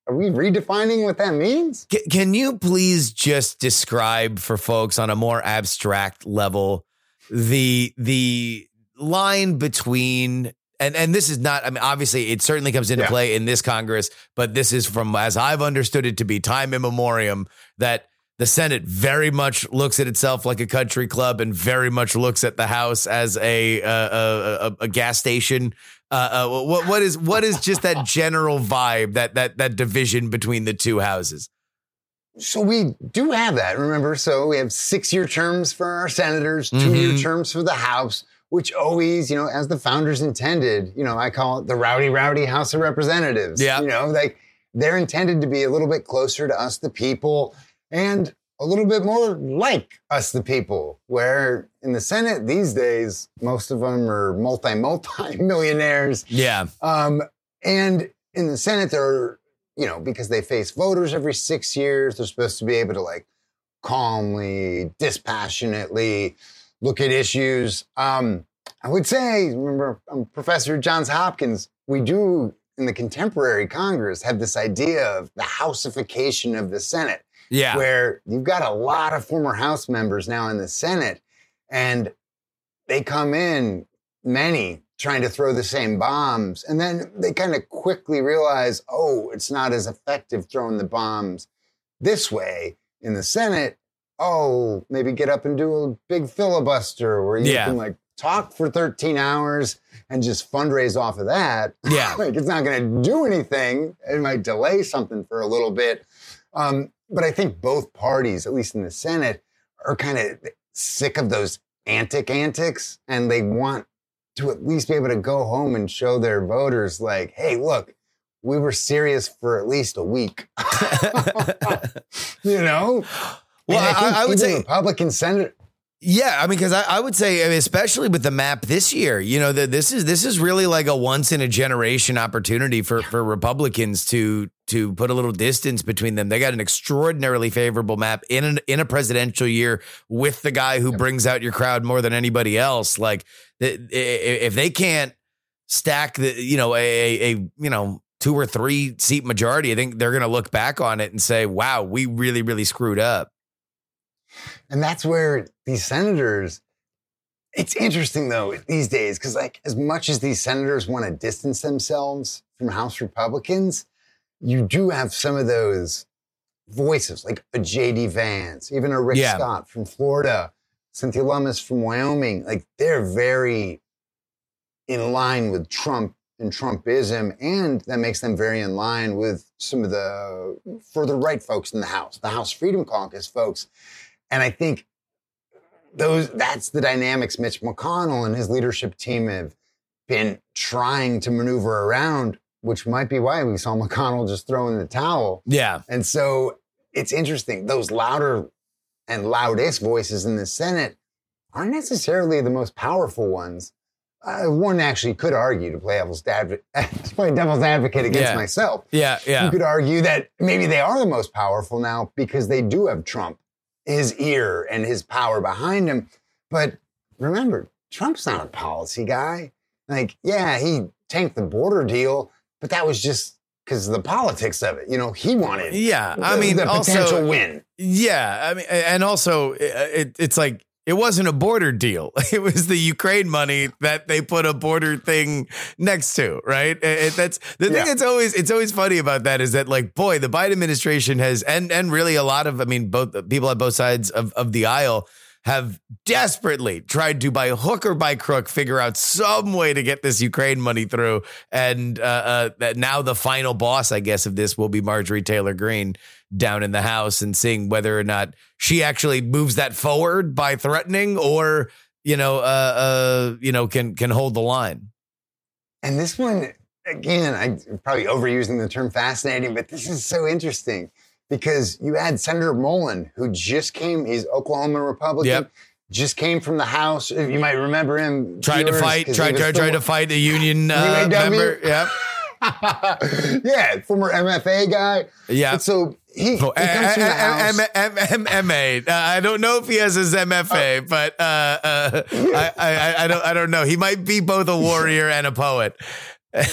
Are we redefining what that means? C- can you please just describe for folks on a more abstract level the the line between and and this is not, I mean, obviously it certainly comes into Yeah. play in this Congress, but this is from, as I've understood it to be, time immemorial, that the Senate very much looks at itself like a country club and very much looks at the House as a a, a, a gas station. Uh, uh, what what is what is just that general vibe, that that that division between the two houses? So we do have that, remember? So we have six-year terms for our senators, two-year Mhm. terms for the House, which always, you know, as the founders intended, you know, I call it the rowdy, rowdy House of Representatives. Yeah. You know, like they're intended to be a little bit closer to us, the people, and a little bit more like us, the people, where in the Senate these days, most of them are multi, multi millionaires. Yeah. Um, and in the Senate, they're, you know, because they face voters every six years, they're supposed to be able to like calmly, dispassionately look at issues. Um, I would say, remember, I'm a professor at Johns Hopkins, we do in the contemporary Congress have this idea of the houseification of the Senate. Yeah. Where you've got a lot of former House members now in the Senate, and they come in, many, trying to throw the same bombs. And then they kind of quickly realize, oh, it's not as effective throwing the bombs this way in the Senate. Oh, maybe get up and do a big filibuster where you Yeah. can like talk for thirteen hours and just fundraise off of that. Yeah. Like it's not going to do anything. It might delay something for a little bit. Um, But I think both parties, at least in the Senate, are kind of sick of those antic antics, and they want to at least be able to go home and show their voters, like, hey, look, we were serious for at least a week. You know? Well, And think I, I would even say Republican Senate. Yeah, I mean, because I, I would say, I mean, especially with the map this year, you know, that this is this is really like a once in a generation opportunity for for Republicans to to put a little distance between them. They got an extraordinarily favorable map in an, in a presidential year with the guy who brings out your crowd more than anybody else. Like, the, if they can't stack the, you know, a, a you know two or three seat majority, I think they're going to look back on it and say, "Wow, we really, really screwed up." And that's where these senators, it's interesting though these days, because like as much as these senators want to distance themselves from House Republicans, you do have some of those voices like a J D Vance, even a Rick Yeah. Scott from Florida, Cynthia Lummis from Wyoming. Like they're very in line with Trump and Trumpism, and that makes them very in line with some of the further right folks in the House, the House Freedom Caucus folks. And I think those that's the dynamics Mitch McConnell and his leadership team have been trying to maneuver around, which might be why we saw McConnell just throw in the towel. Yeah. And so it's interesting. Those louder and loudest voices in the Senate aren't necessarily the most powerful ones. Uh, one actually could argue, to play devil's advocate, to play devil's advocate against Yeah. myself. Yeah. Yeah. You could argue that maybe they are the most powerful now because they do have Trump, his ear and his power behind him. But remember, Trump's not a policy guy. Like, yeah, he tanked the border deal, but that was just because of the politics of it. You know, he wanted Yeah, I the- mean, the also- potential win. Yeah, I mean, and also it, it, it's like it wasn't a border deal. It was the Ukraine money that they put a border thing next to, right? It, it- that's the thing. Yeah. That's always it's always funny about that is that like, boy, the Biden administration has and and really a lot of I mean, both people on both sides of of the aisle have desperately tried to, by hook or by crook, figure out some way to get this Ukraine money through. And uh, uh, that now the final boss, I guess, of this will be Marjorie Taylor Greene down in the House and seeing whether or not she actually moves that forward by threatening or, you know, uh, uh, you know, can can hold the line. And this one, again, I'm probably overusing the term fascinating, but this is so interesting because you had Senator Mullen, who just came, he's Oklahoma Republican, Yep. just came from the House. You might remember him. Tried to viewers, fight, 'cause he tried, was tried, tried still- to fight a union uh, U A W? member. Yeah. Yeah, former M F A guy. Yeah. And so he, he Oh, comes from the House. M- M- M- M- uh, I don't know if he has his M F A, but uh, uh, I, I, I don't, I don't know. He might be both a warrior and a poet.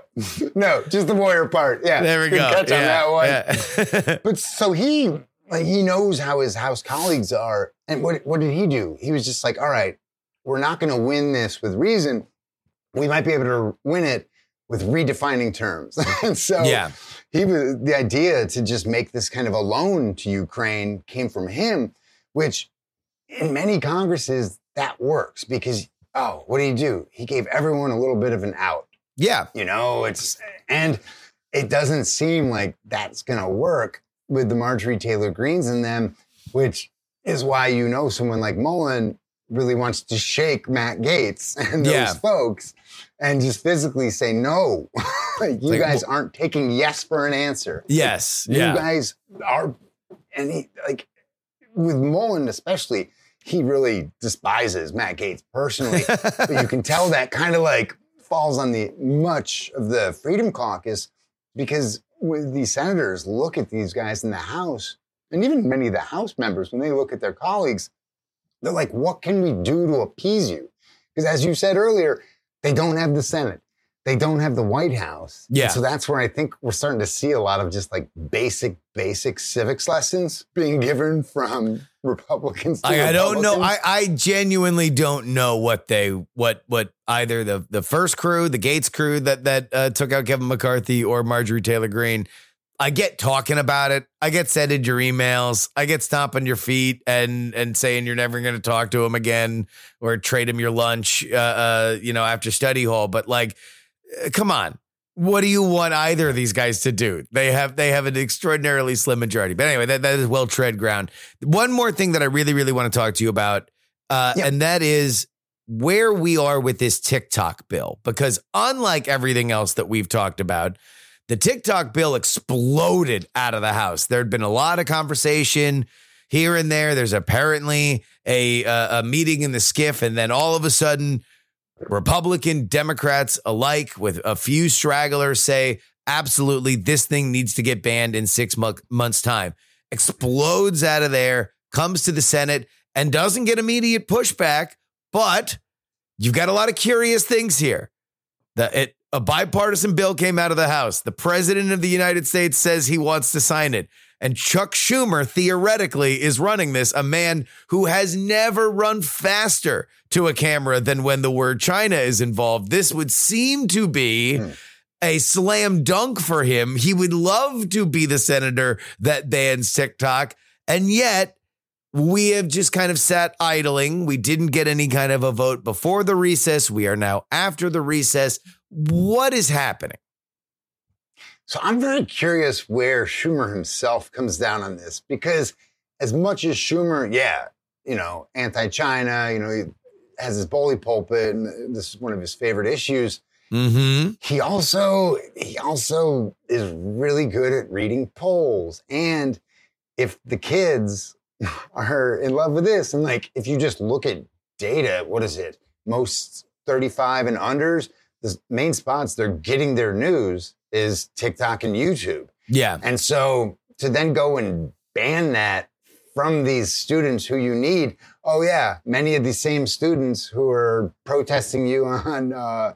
no, just the warrior part. Yeah, there we good go. Catch yeah, on that one. yeah. But so he, like, he knows how his House colleagues are, and what what did he do? He was just like, all right, we're not going to win this with reason. We might be able to win it with redefining terms. And so yeah. he was, the idea to just make this kind of a loan to Ukraine came from him, which in many Congresses, that works because, oh, what did he do? He gave everyone a little bit of an out. Yeah. You know, it's, and it doesn't seem like that's going to work with the Marjorie Taylor Greenes in them, which is why, you know, someone like Mullen really wants to shake Matt Gaetz and those yeah. folks and just physically say, no, you like, guys well, aren't taking yes for an answer. Yes. You yeah. guys are, and he, like, with Mullen especially, he really despises Matt Gaetz personally, but you can tell that kind of like falls on the much of the Freedom Caucus because with these senators look at these guys in the House, and even many of the House members, when they look at their colleagues, they're like, what can we do to appease you? Because as you said earlier, they don't have the Senate. They don't have the White House. Yeah. And so that's where I think we're starting to see a lot of just like basic, basic civics lessons being given from Republicans to I, I don't know. Republicans. I, I genuinely don't know what they, what, what either the, the first crew, the Gates crew that, that uh, took out Kevin McCarthy or Marjorie Taylor Greene. I get talking about it. I get sending your emails. I get stomping your feet and and saying you're never going to talk to him again or trade him your lunch, uh, uh, you know, after study hall. But like, come on, what do you want either of these guys to do? They have they have an extraordinarily slim majority. But anyway, that, that is well tread ground. One more thing that I really, really want to talk to you about, uh, yeah. and that is where we are with this TikTok bill, because unlike everything else that we've talked about, the TikTok bill exploded out of the House. There had been a lot of conversation here and there. There's apparently a, uh, a meeting in the skiff, and then all of a sudden, Republican, Democrats alike, with a few stragglers, say, absolutely, this thing needs to get banned in six mo- months' time. Explodes out of there, comes to the Senate, and doesn't get immediate pushback, but you've got a lot of curious things here. The, it, a bipartisan bill came out of the House. The president of the United States says he wants to sign it. And Chuck Schumer, theoretically, is running this, a man who has never run faster to a camera than when the word China is involved. This would seem to be hmm. a slam dunk for him. He would love to be the senator that bans TikTok. And yet, we have just kind of sat idling. We didn't get any kind of a vote before the recess. We are now after the recess. What is happening? So I'm very curious where Schumer himself comes down on this, because as much as Schumer, yeah, you know, anti-China, you know, he has his bully pulpit, and this is one of his favorite issues. Mm-hmm. He also, he also is really good at reading polls. And if the kids are in love with this, and like, if you just look at data, what is it? Most thirty-five and unders, the main spots they're getting their news is TikTok and YouTube. Yeah. And so to then go and ban that from these students who you need, oh yeah, many of these same students who are protesting you on uh,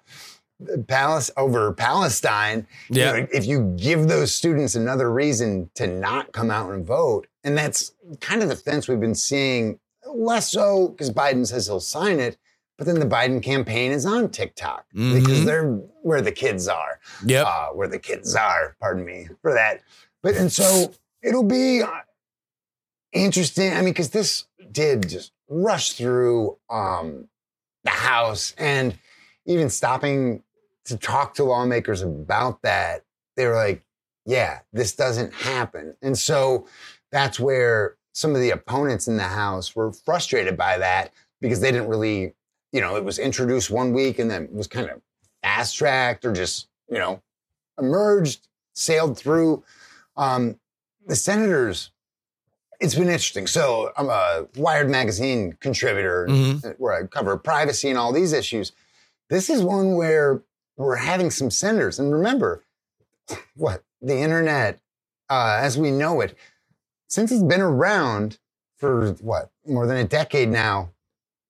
Palace over Palestine, yeah. you know, if you give those students another reason to not come out and vote, and that's kind of the fence we've been seeing, less so because Biden says he'll sign it, but then the Biden campaign is on TikTok mm-hmm. because they're where the kids are. Yep. Uh, where the kids are, pardon me for that. But, and so it'll be interesting. I mean, because this did just rush through um, the House, and even stopping to talk to lawmakers about that, they were like, yeah, this doesn't happen. And so that's where some of the opponents in the House were frustrated by that, because they didn't really, you know, it was introduced one week and then was kind of fast-tracked or just, you know, emerged, sailed through. Um, the senators, it's been interesting. So I'm a Wired magazine contributor mm-hmm. where I cover privacy and all these issues. This is one where we're having some senators. And remember, what? The internet, uh, as we know it, since it's been around for, what, more than a decade now,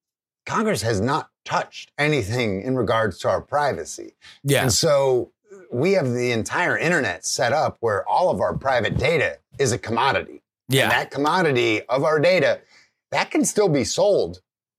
Congress has not touched anything in regards to our privacy. Yeah. And so we have the entire internet set up where all of our private data is a commodity. Yeah. And that commodity of our data, that can still be sold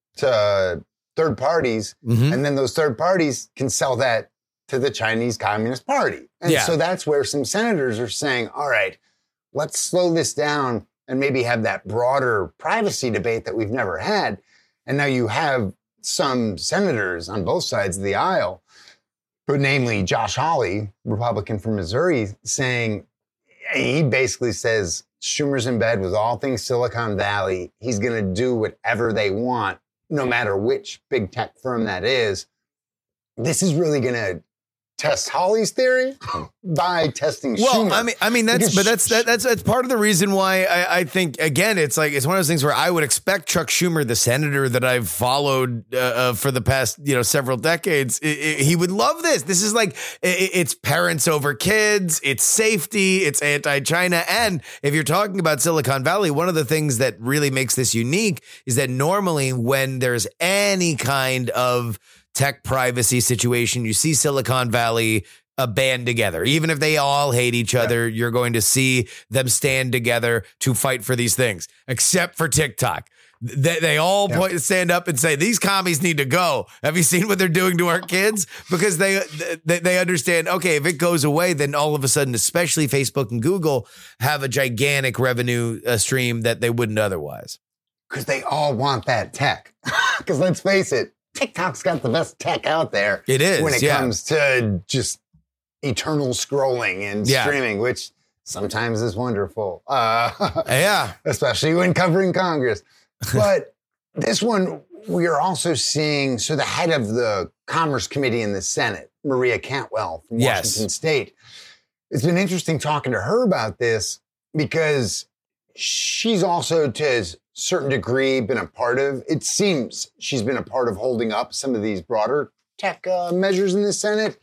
to third parties. Mm-hmm. And then those third parties can sell that to the Chinese Communist Party. And Yeah. so that's where some senators are saying, all right, let's slow this down and maybe have that broader privacy debate that we've never had. And now you have some senators on both sides of the aisle, but namely Josh Hawley, Republican from Missouri, saying, he basically says Schumer's in bed with all things Silicon Valley. He's going to do whatever they want, no matter which big tech firm that is. This is really going to test Hawley's theory by testing Well, Schumer. I mean, I mean that's, Because but that's that, that's that's part of the reason why I, I think again, it's like it's one of those things where I would expect Chuck Schumer, the senator that I've followed uh, uh, for the past you know several decades, i i he would love this. This is like i it's parents over kids, it's safety, it's anti-China, and if you're talking about Silicon Valley, one of the things that really makes this unique is that normally when there's any kind of tech privacy situation, you see Silicon Valley a band together. Even if they all hate each other, you're going to see them stand together to fight for these things, except for TikTok. They, they all Yeah. point, stand up and say, these commies need to go. Have you seen what they're doing to our kids? Because they, they, they understand, okay, if it goes away, then all of a sudden, especially Facebook and Google have a gigantic revenue uh, stream that they wouldn't otherwise. Because they all want that tech. Because let's face it, TikTok's got the best tech out there. It is, when it yeah. comes to just eternal scrolling and Yeah. streaming, which sometimes is wonderful. Uh, Yeah. especially when covering Congress. But this one, we are also seeing, so the head of the Commerce Committee in the Senate, Maria Cantwell from Yes. Washington State, it's been interesting talking to her about this because she's also, to a certain degree, been a part of, it seems she's been a part of holding up some of these broader tech uh, measures in the Senate.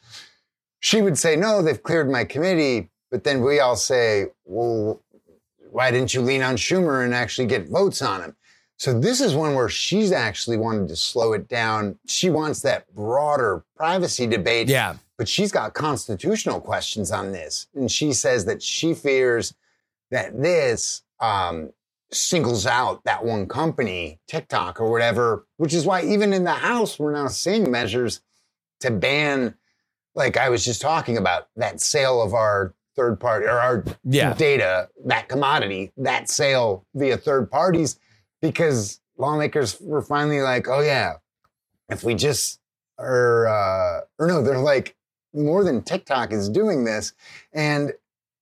She would say, no, they've cleared my committee. But then we all say, well, why didn't you lean on Schumer and actually get votes on him? So this is one where she's actually wanted to slow it down. She wants that broader privacy debate. Yeah. But she's got constitutional questions on this. And she says that she fears that this um, singles out that one company, TikTok or whatever, which is why even in the House, we're now seeing measures to ban, like I was just talking about, that sale of our third party or our Yeah. data, that commodity, that sale via third parties, because lawmakers were finally like, oh yeah, if we just are, uh, or no, they're like, more than TikTok is doing this. And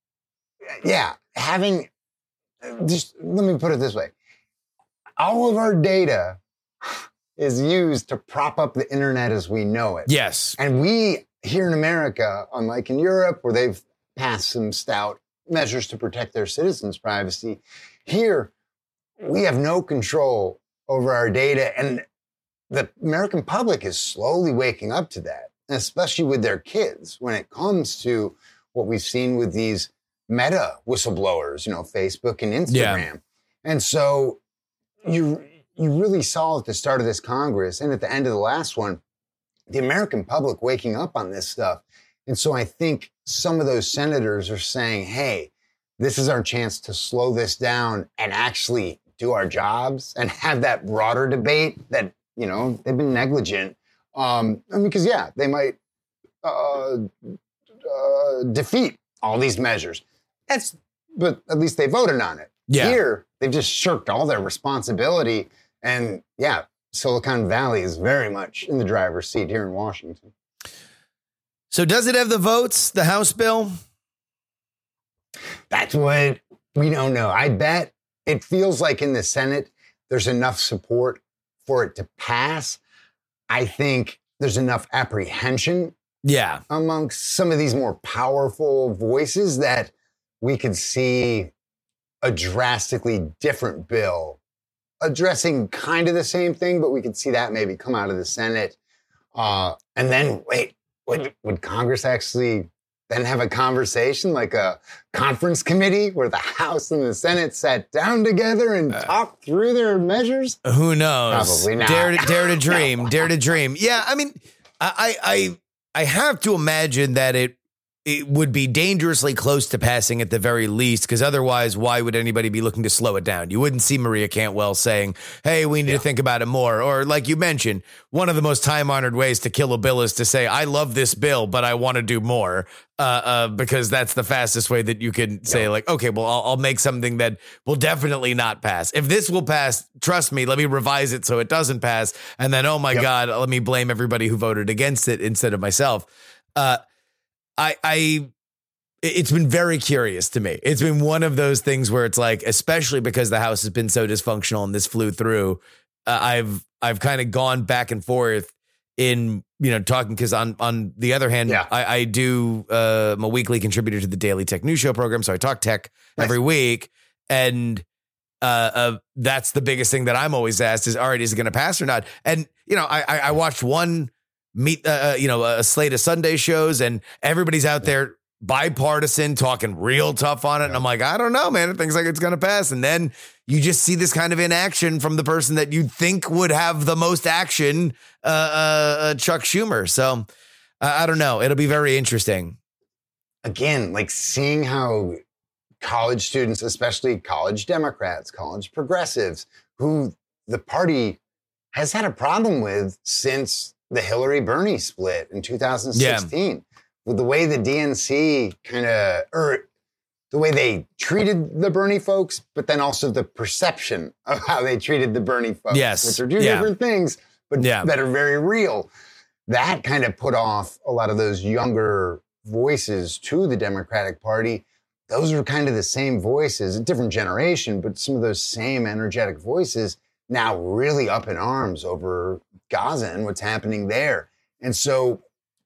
yeah, having, just let me put it this way. All of our data is used to prop up the internet as we know it. Yes. And we here in America, unlike in Europe, where they've passed some stout measures to protect their citizens' privacy, here we have no control over our data. And the American public is slowly waking up to that, especially with their kids when it comes to what we've seen with these meta whistleblowers, you know, Facebook and Instagram. Yeah. And so you you really saw at the start of this Congress and at the end of the last one, the American public waking up on this stuff. And so I think some of those senators are saying, hey, this is our chance to slow this down and actually do our jobs and have that broader debate that, you know, they've been negligent. Um, because, yeah, they might uh, uh, defeat all these measures. That's, but at least they voted on it. Yeah. Here, they've just shirked all their responsibility. And yeah, Silicon Valley is very much in the driver's seat here in Washington. So does it have the votes, the House bill? That's what we don't know. I bet it feels like in the Senate, there's enough support for it to pass. I think there's enough apprehension Yeah. amongst some of these more powerful voices that we could see a drastically different bill addressing kind of the same thing, but we could see that maybe come out of the Senate. Uh, and then, wait, would, would Congress actually then have a conversation, like a conference committee where the House and the Senate sat down together and Uh, talked through their measures? Who knows? Probably not. Dare to, dare to dream. Dare to dream. Yeah, I mean, I, I I have to imagine that it it would be dangerously close to passing at the very least, because otherwise, why would anybody be looking to slow it down? You wouldn't see Maria Cantwell saying, hey, we need yeah. to think about it more. Or like you mentioned, one of the most time honored ways to kill a bill is to say, I love this bill, but I want to do more, uh, uh, because that's the fastest way that you can say, yeah. like, OK, well, I'll, I'll make something that will definitely not pass. If this will pass, trust me, let me revise it so it doesn't pass. And then, oh, my yep. God, let me blame everybody who voted against it instead of myself. Uh, I, I, it's been very curious to me. It's been one of those things where it's like, especially because the House has been so dysfunctional and this flew through, uh, I've, I've kind of gone back and forth in, you know, talking, because on, on the other hand, yeah. I, I do, uh, I'm a weekly contributor to the Daily Tech News Show program. So I talk tech nice. every week. And, uh, uh, that's the biggest thing that I'm always asked is, all right, is it going to pass or not? And, you know, I, I, I watched one meet, uh, you know, a slate of Sunday shows, and everybody's out there bipartisan talking real tough on it. And I'm like, I don't know, man. It thinks like it's going to pass. And then you just see this kind of inaction from the person that you'd think would have the most action, uh, uh, Chuck Schumer. So uh, I don't know. It'll be very interesting. Again, like seeing how college students, especially college Democrats, college progressives, who the party has had a problem with since the Hillary-Bernie split in two thousand sixteen, yeah. with the way the D N C kind of, or the way they treated the Bernie folks, but then also the perception of how they treated the Bernie folks, yes. which are two yeah. different things, but yeah. that are very real. That kind of put off a lot of those younger voices to the Democratic Party. Those are kind of the same voices, a different generation, but some of those same energetic voices now really up in arms over Gaza and what's happening there. And so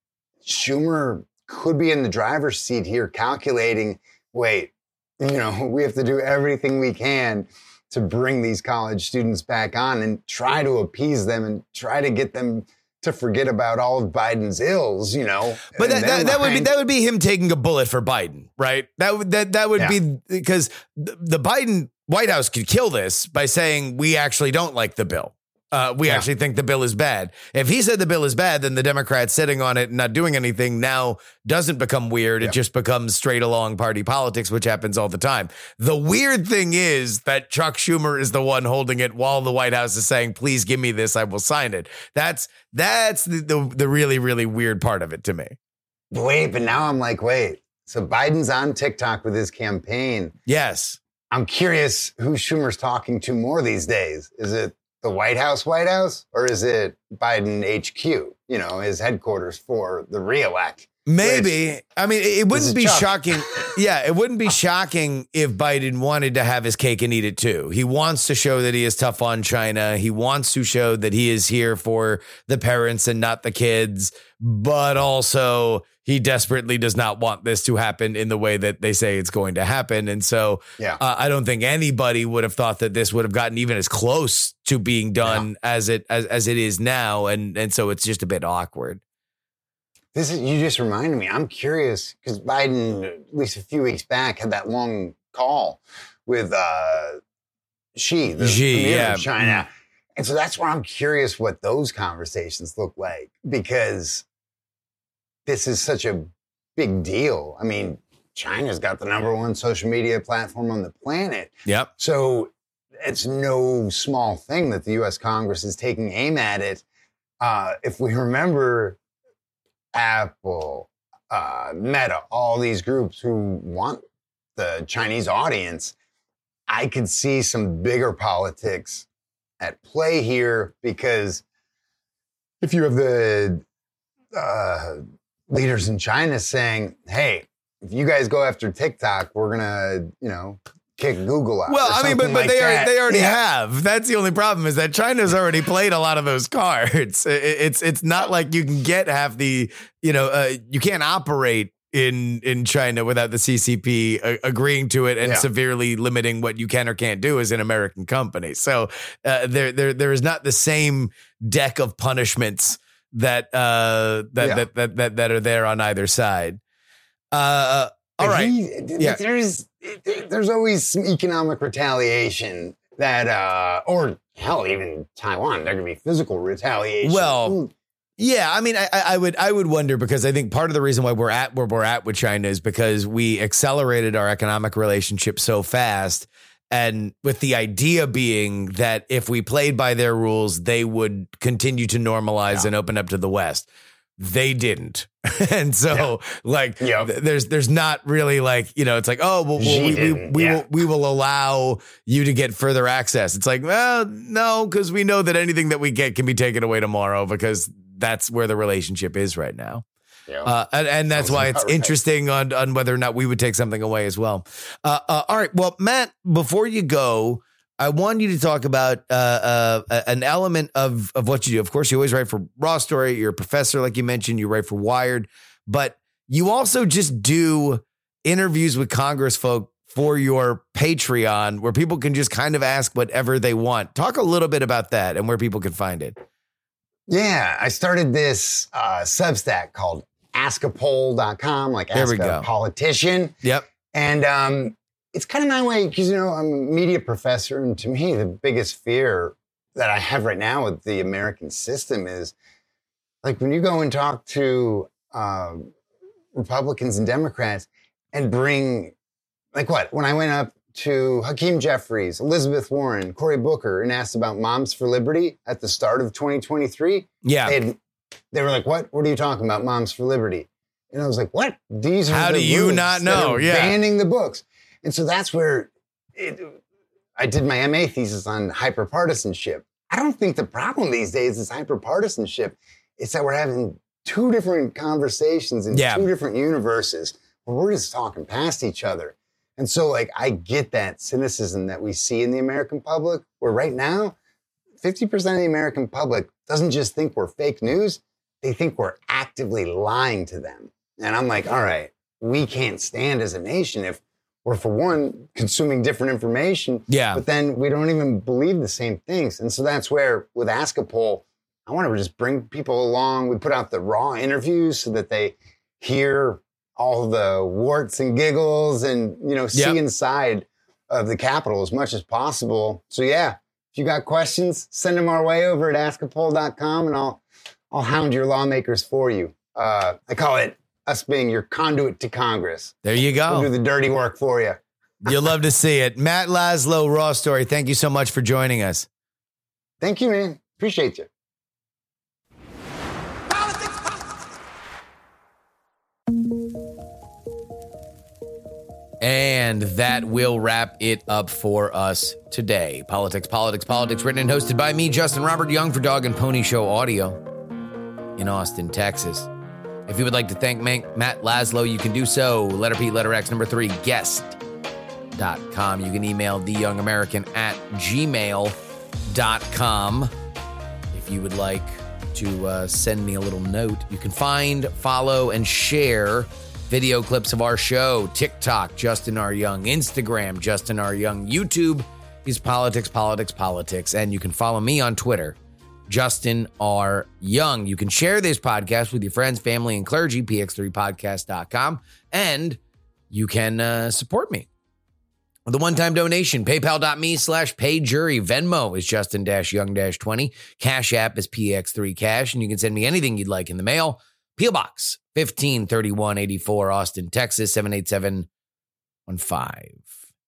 Schumer could be in the driver's seat here calculating, wait, you know, we have to do everything we can to bring these college students back on and try to appease them and try to get them to forget about all of Biden's ills, you know. But that, that, that would be that would be him taking a bullet for Biden, right? That would that that would yeah. be because the, the Biden White House could kill this by saying we actually don't like the bill. Uh, we yeah. actually think the bill is bad. If he said the bill is bad, then the Democrats sitting on it and not doing anything now doesn't become weird. Yeah. It just becomes straight along party politics, which happens all the time. The weird thing is that Chuck Schumer is the one holding it while the White House is saying, please give me this. I will sign it. That's that's the, the, the really, really weird part of it to me. Wait, but now I'm like, wait, so Biden's on TikTok with his campaign. Yes. I'm curious who Schumer's talking to more these days. Is it the White House, White House, or is it Biden H Q, you know, his headquarters for the re-elect? Maybe. I mean, it wouldn't be Chuck. shocking. Yeah, it wouldn't be shocking if Biden wanted to have his cake and eat it too. He wants to show that he is tough on China. He wants to show that he is here for the parents and not the kids, but also he desperately does not want this to happen in the way that they say it's going to happen. And so yeah. uh, I don't think anybody would have thought that this would have gotten even as close to being done yeah. as it as, as it is now. And, and so it's just a bit awkward. This is, you just reminded me, I'm curious because Biden, at least a few weeks back, had that long call with uh, Xi, the Xi, premier yeah. of China. And so that's where I'm curious what those conversations look like, because this is such a big deal. I mean, China's got the number one social media platform on the planet. Yep. So it's no small thing that the U S Congress is taking aim at it. Uh, if we remember Apple, uh, Meta, all these groups who want the Chinese audience, I could see some bigger politics at play here, because if you have the uh, leaders in China saying, hey, if you guys go after TikTok, we're going to, you know, kick Google out. Well, I mean, but, but like they that. are, they already yeah. have. That's the only problem, is that China's already played a lot of those cards. It, it's it's not like you can get half the, you know, uh, you can't operate in in China without the C C P uh, agreeing to it and yeah. severely limiting what you can or can't do as an American company. So uh, there there there is not the same deck of punishments that uh, that, yeah. that that that that are there on either side. Uh, all right. He, yeah. There's there's always some economic retaliation that, uh, or hell, even Taiwan, there could be physical retaliation. Well, Yeah, I mean, I, I would I would wonder, because I think part of the reason why we're at where we're at with China is because we accelerated our economic relationship so fast. And with the idea being that if we played by their rules, they would continue to normalize yeah. and open up to the West. They didn't. And so yeah. like yep. th- there's there's not really like, you know, it's like, oh, well, well we, we, we, yeah. will, we will allow you to get further access. It's like, well, no, because we know that anything that we get can be taken away tomorrow, because that's where the relationship is right now. Yeah. Uh, and, and that's why it's right. interesting on, on whether or not we would take something away as well. Uh, uh, all right. Well, Matt, before you go, I want you to talk about uh, uh, an element of, of what you do. Of course, you always write for Raw Story. You're a professor, like you mentioned. You write for Wired. But you also just do interviews with Congress folk for your Patreon, where people can just kind of ask whatever they want. Talk a little bit about that and where people can find it. Yeah, I started this uh, Substack called ask a poll dot com, like there ask a politician. Yep. And um, it's kind of my way, because, you know, I'm a media professor. And to me, the biggest fear that I have right now with the American system is, like, when you go and talk to uh, Republicans and Democrats and bring, like what? When I went up to Hakeem Jeffries, Elizabeth Warren, Cory Booker, and asked about Moms for Liberty at the start of twenty twenty-three. Yeah. They, had, they were like, what? What are you talking about, Moms for Liberty? And I was like, what? These are How the do you not know? Yeah. Banning the books. And so that's where it, I did my M A thesis on hyperpartisanship. I don't think the problem these days is hyperpartisanship. It's that we're having two different conversations in yeah. two different universes where we're just talking past each other. And so, like, I get that cynicism that we see in the American public, where right now, fifty percent of the American public doesn't just think we're fake news, they think we're actively lying to them. And I'm like, all right, we can't stand as a nation if we're, for one, consuming different information, yeah. but then we don't even believe the same things. And so that's where, with Ask a Poll, I want to just bring people along. We put out the raw interviews so that they hear all the warts and giggles and, you know, see yep. inside of the Capitol as much as possible. So, yeah, if you got questions, send them our way over at ask a poll dot com, and I'll I'll hound your lawmakers for you. Uh, I call it us being your conduit to Congress. There you go. We'll do the dirty work for you. You'll love to see it. Matt Laszlo, Raw Story, thank you so much for joining us. Thank you, man. Appreciate you. And that will wrap it up for us today. Politics, Politics, Politics, written and hosted by me, Justin Robert Young, for Dog and Pony Show Audio in Austin, Texas. If you would like to thank Matt Laszlo, you can do so. Letter P, letter X, number three, guest dot com. You can email theyoungamerican at gmail dot com. If you would like to uh, send me a little note, you can find, follow, and share video clips of our show. TikTok, Justin R. Young. Instagram, Justin R. Young. YouTube is Politics, Politics, Politics. And you can follow me on Twitter, Justin R. Young. You can share this podcast with your friends, family, and clergy, p x three podcast dot com. And you can uh, support me with a one-time donation, paypal.me slash payjury. Venmo is Justin-Young twenty. Cash App is P X three Cash. And you can send me anything you'd like in the mail. P O Box fifteen thirty-one eighty-four, Austin, Texas, seven eight seven one five.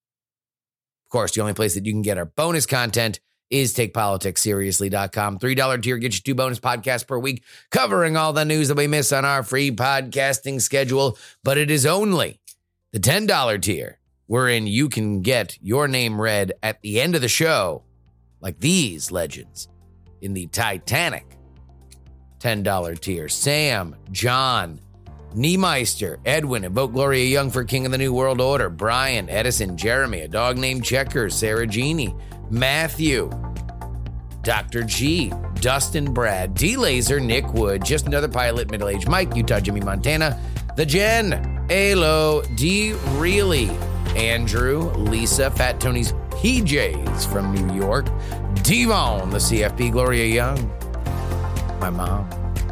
Of course, the only place that you can get our bonus content is take politics seriously dot com. three dollars tier gets you two bonus podcasts per week, covering all the news that we miss on our free podcasting schedule. But it is only the ten dollars tier, wherein you can get your name read at the end of the show, like these legends in the Titanic ten dollars tier. Sam, John, Niemeister, Edwin, Invoke Gloria Young for King of the New World Order, Brian, Edison, Jeremy, A Dog Named Checker, Sarah Jeannie, Matthew, Doctor G, Dustin Brad, D-Laser, Nick Wood, Just Another Pilot, Middle Age Mike, Utah Jimmy Montana, The Jen, Alo, D Reilly, Andrew, Lisa, Fat Tony's P Js from New York, Devon, the C F P, Gloria Young, my mom,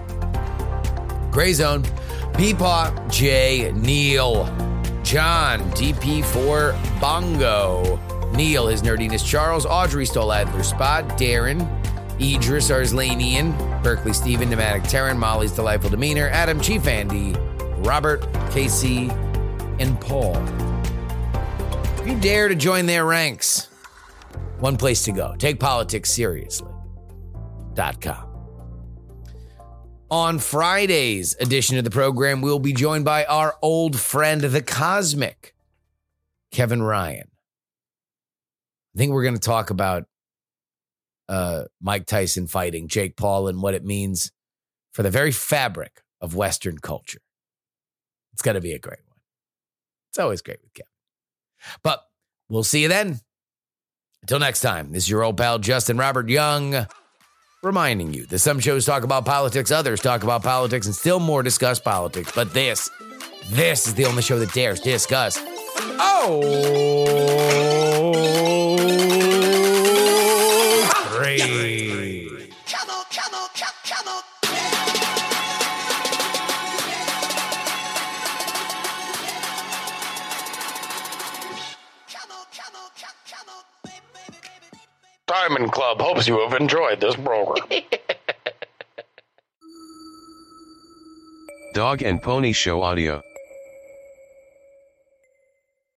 Gray Zone, Peepaw, J, Neil, John, D P four, Bongo, Neil, His Nerdiness, Charles, Audrey, Stoll Adler, Spot, Darren, Idris Arslanian, Berkeley Steven, Pneumatic Terran, Molly's Delightful Demeanor, Adam Chief Andy, Robert, Casey, and Paul. If you dare to join their ranks, one place to go. Take politics seriously dot com. On Friday's edition of the program, we'll be joined by our old friend, the Cosmic, Kevin Ryan. I think we're going to talk about uh, Mike Tyson fighting Jake Paul and what it means for the very fabric of Western culture. It's going to be a great one. It's always great with Kevin. But we'll see you then. Until next time, this is your old pal, Justin Robert Young, reminding you that some shows talk about politics, others talk about politics, and still more discuss politics. But this, this is the only show that dares discuss. Oh, three. Diamond Club hopes you have enjoyed this program. Dog and Pony Show audio.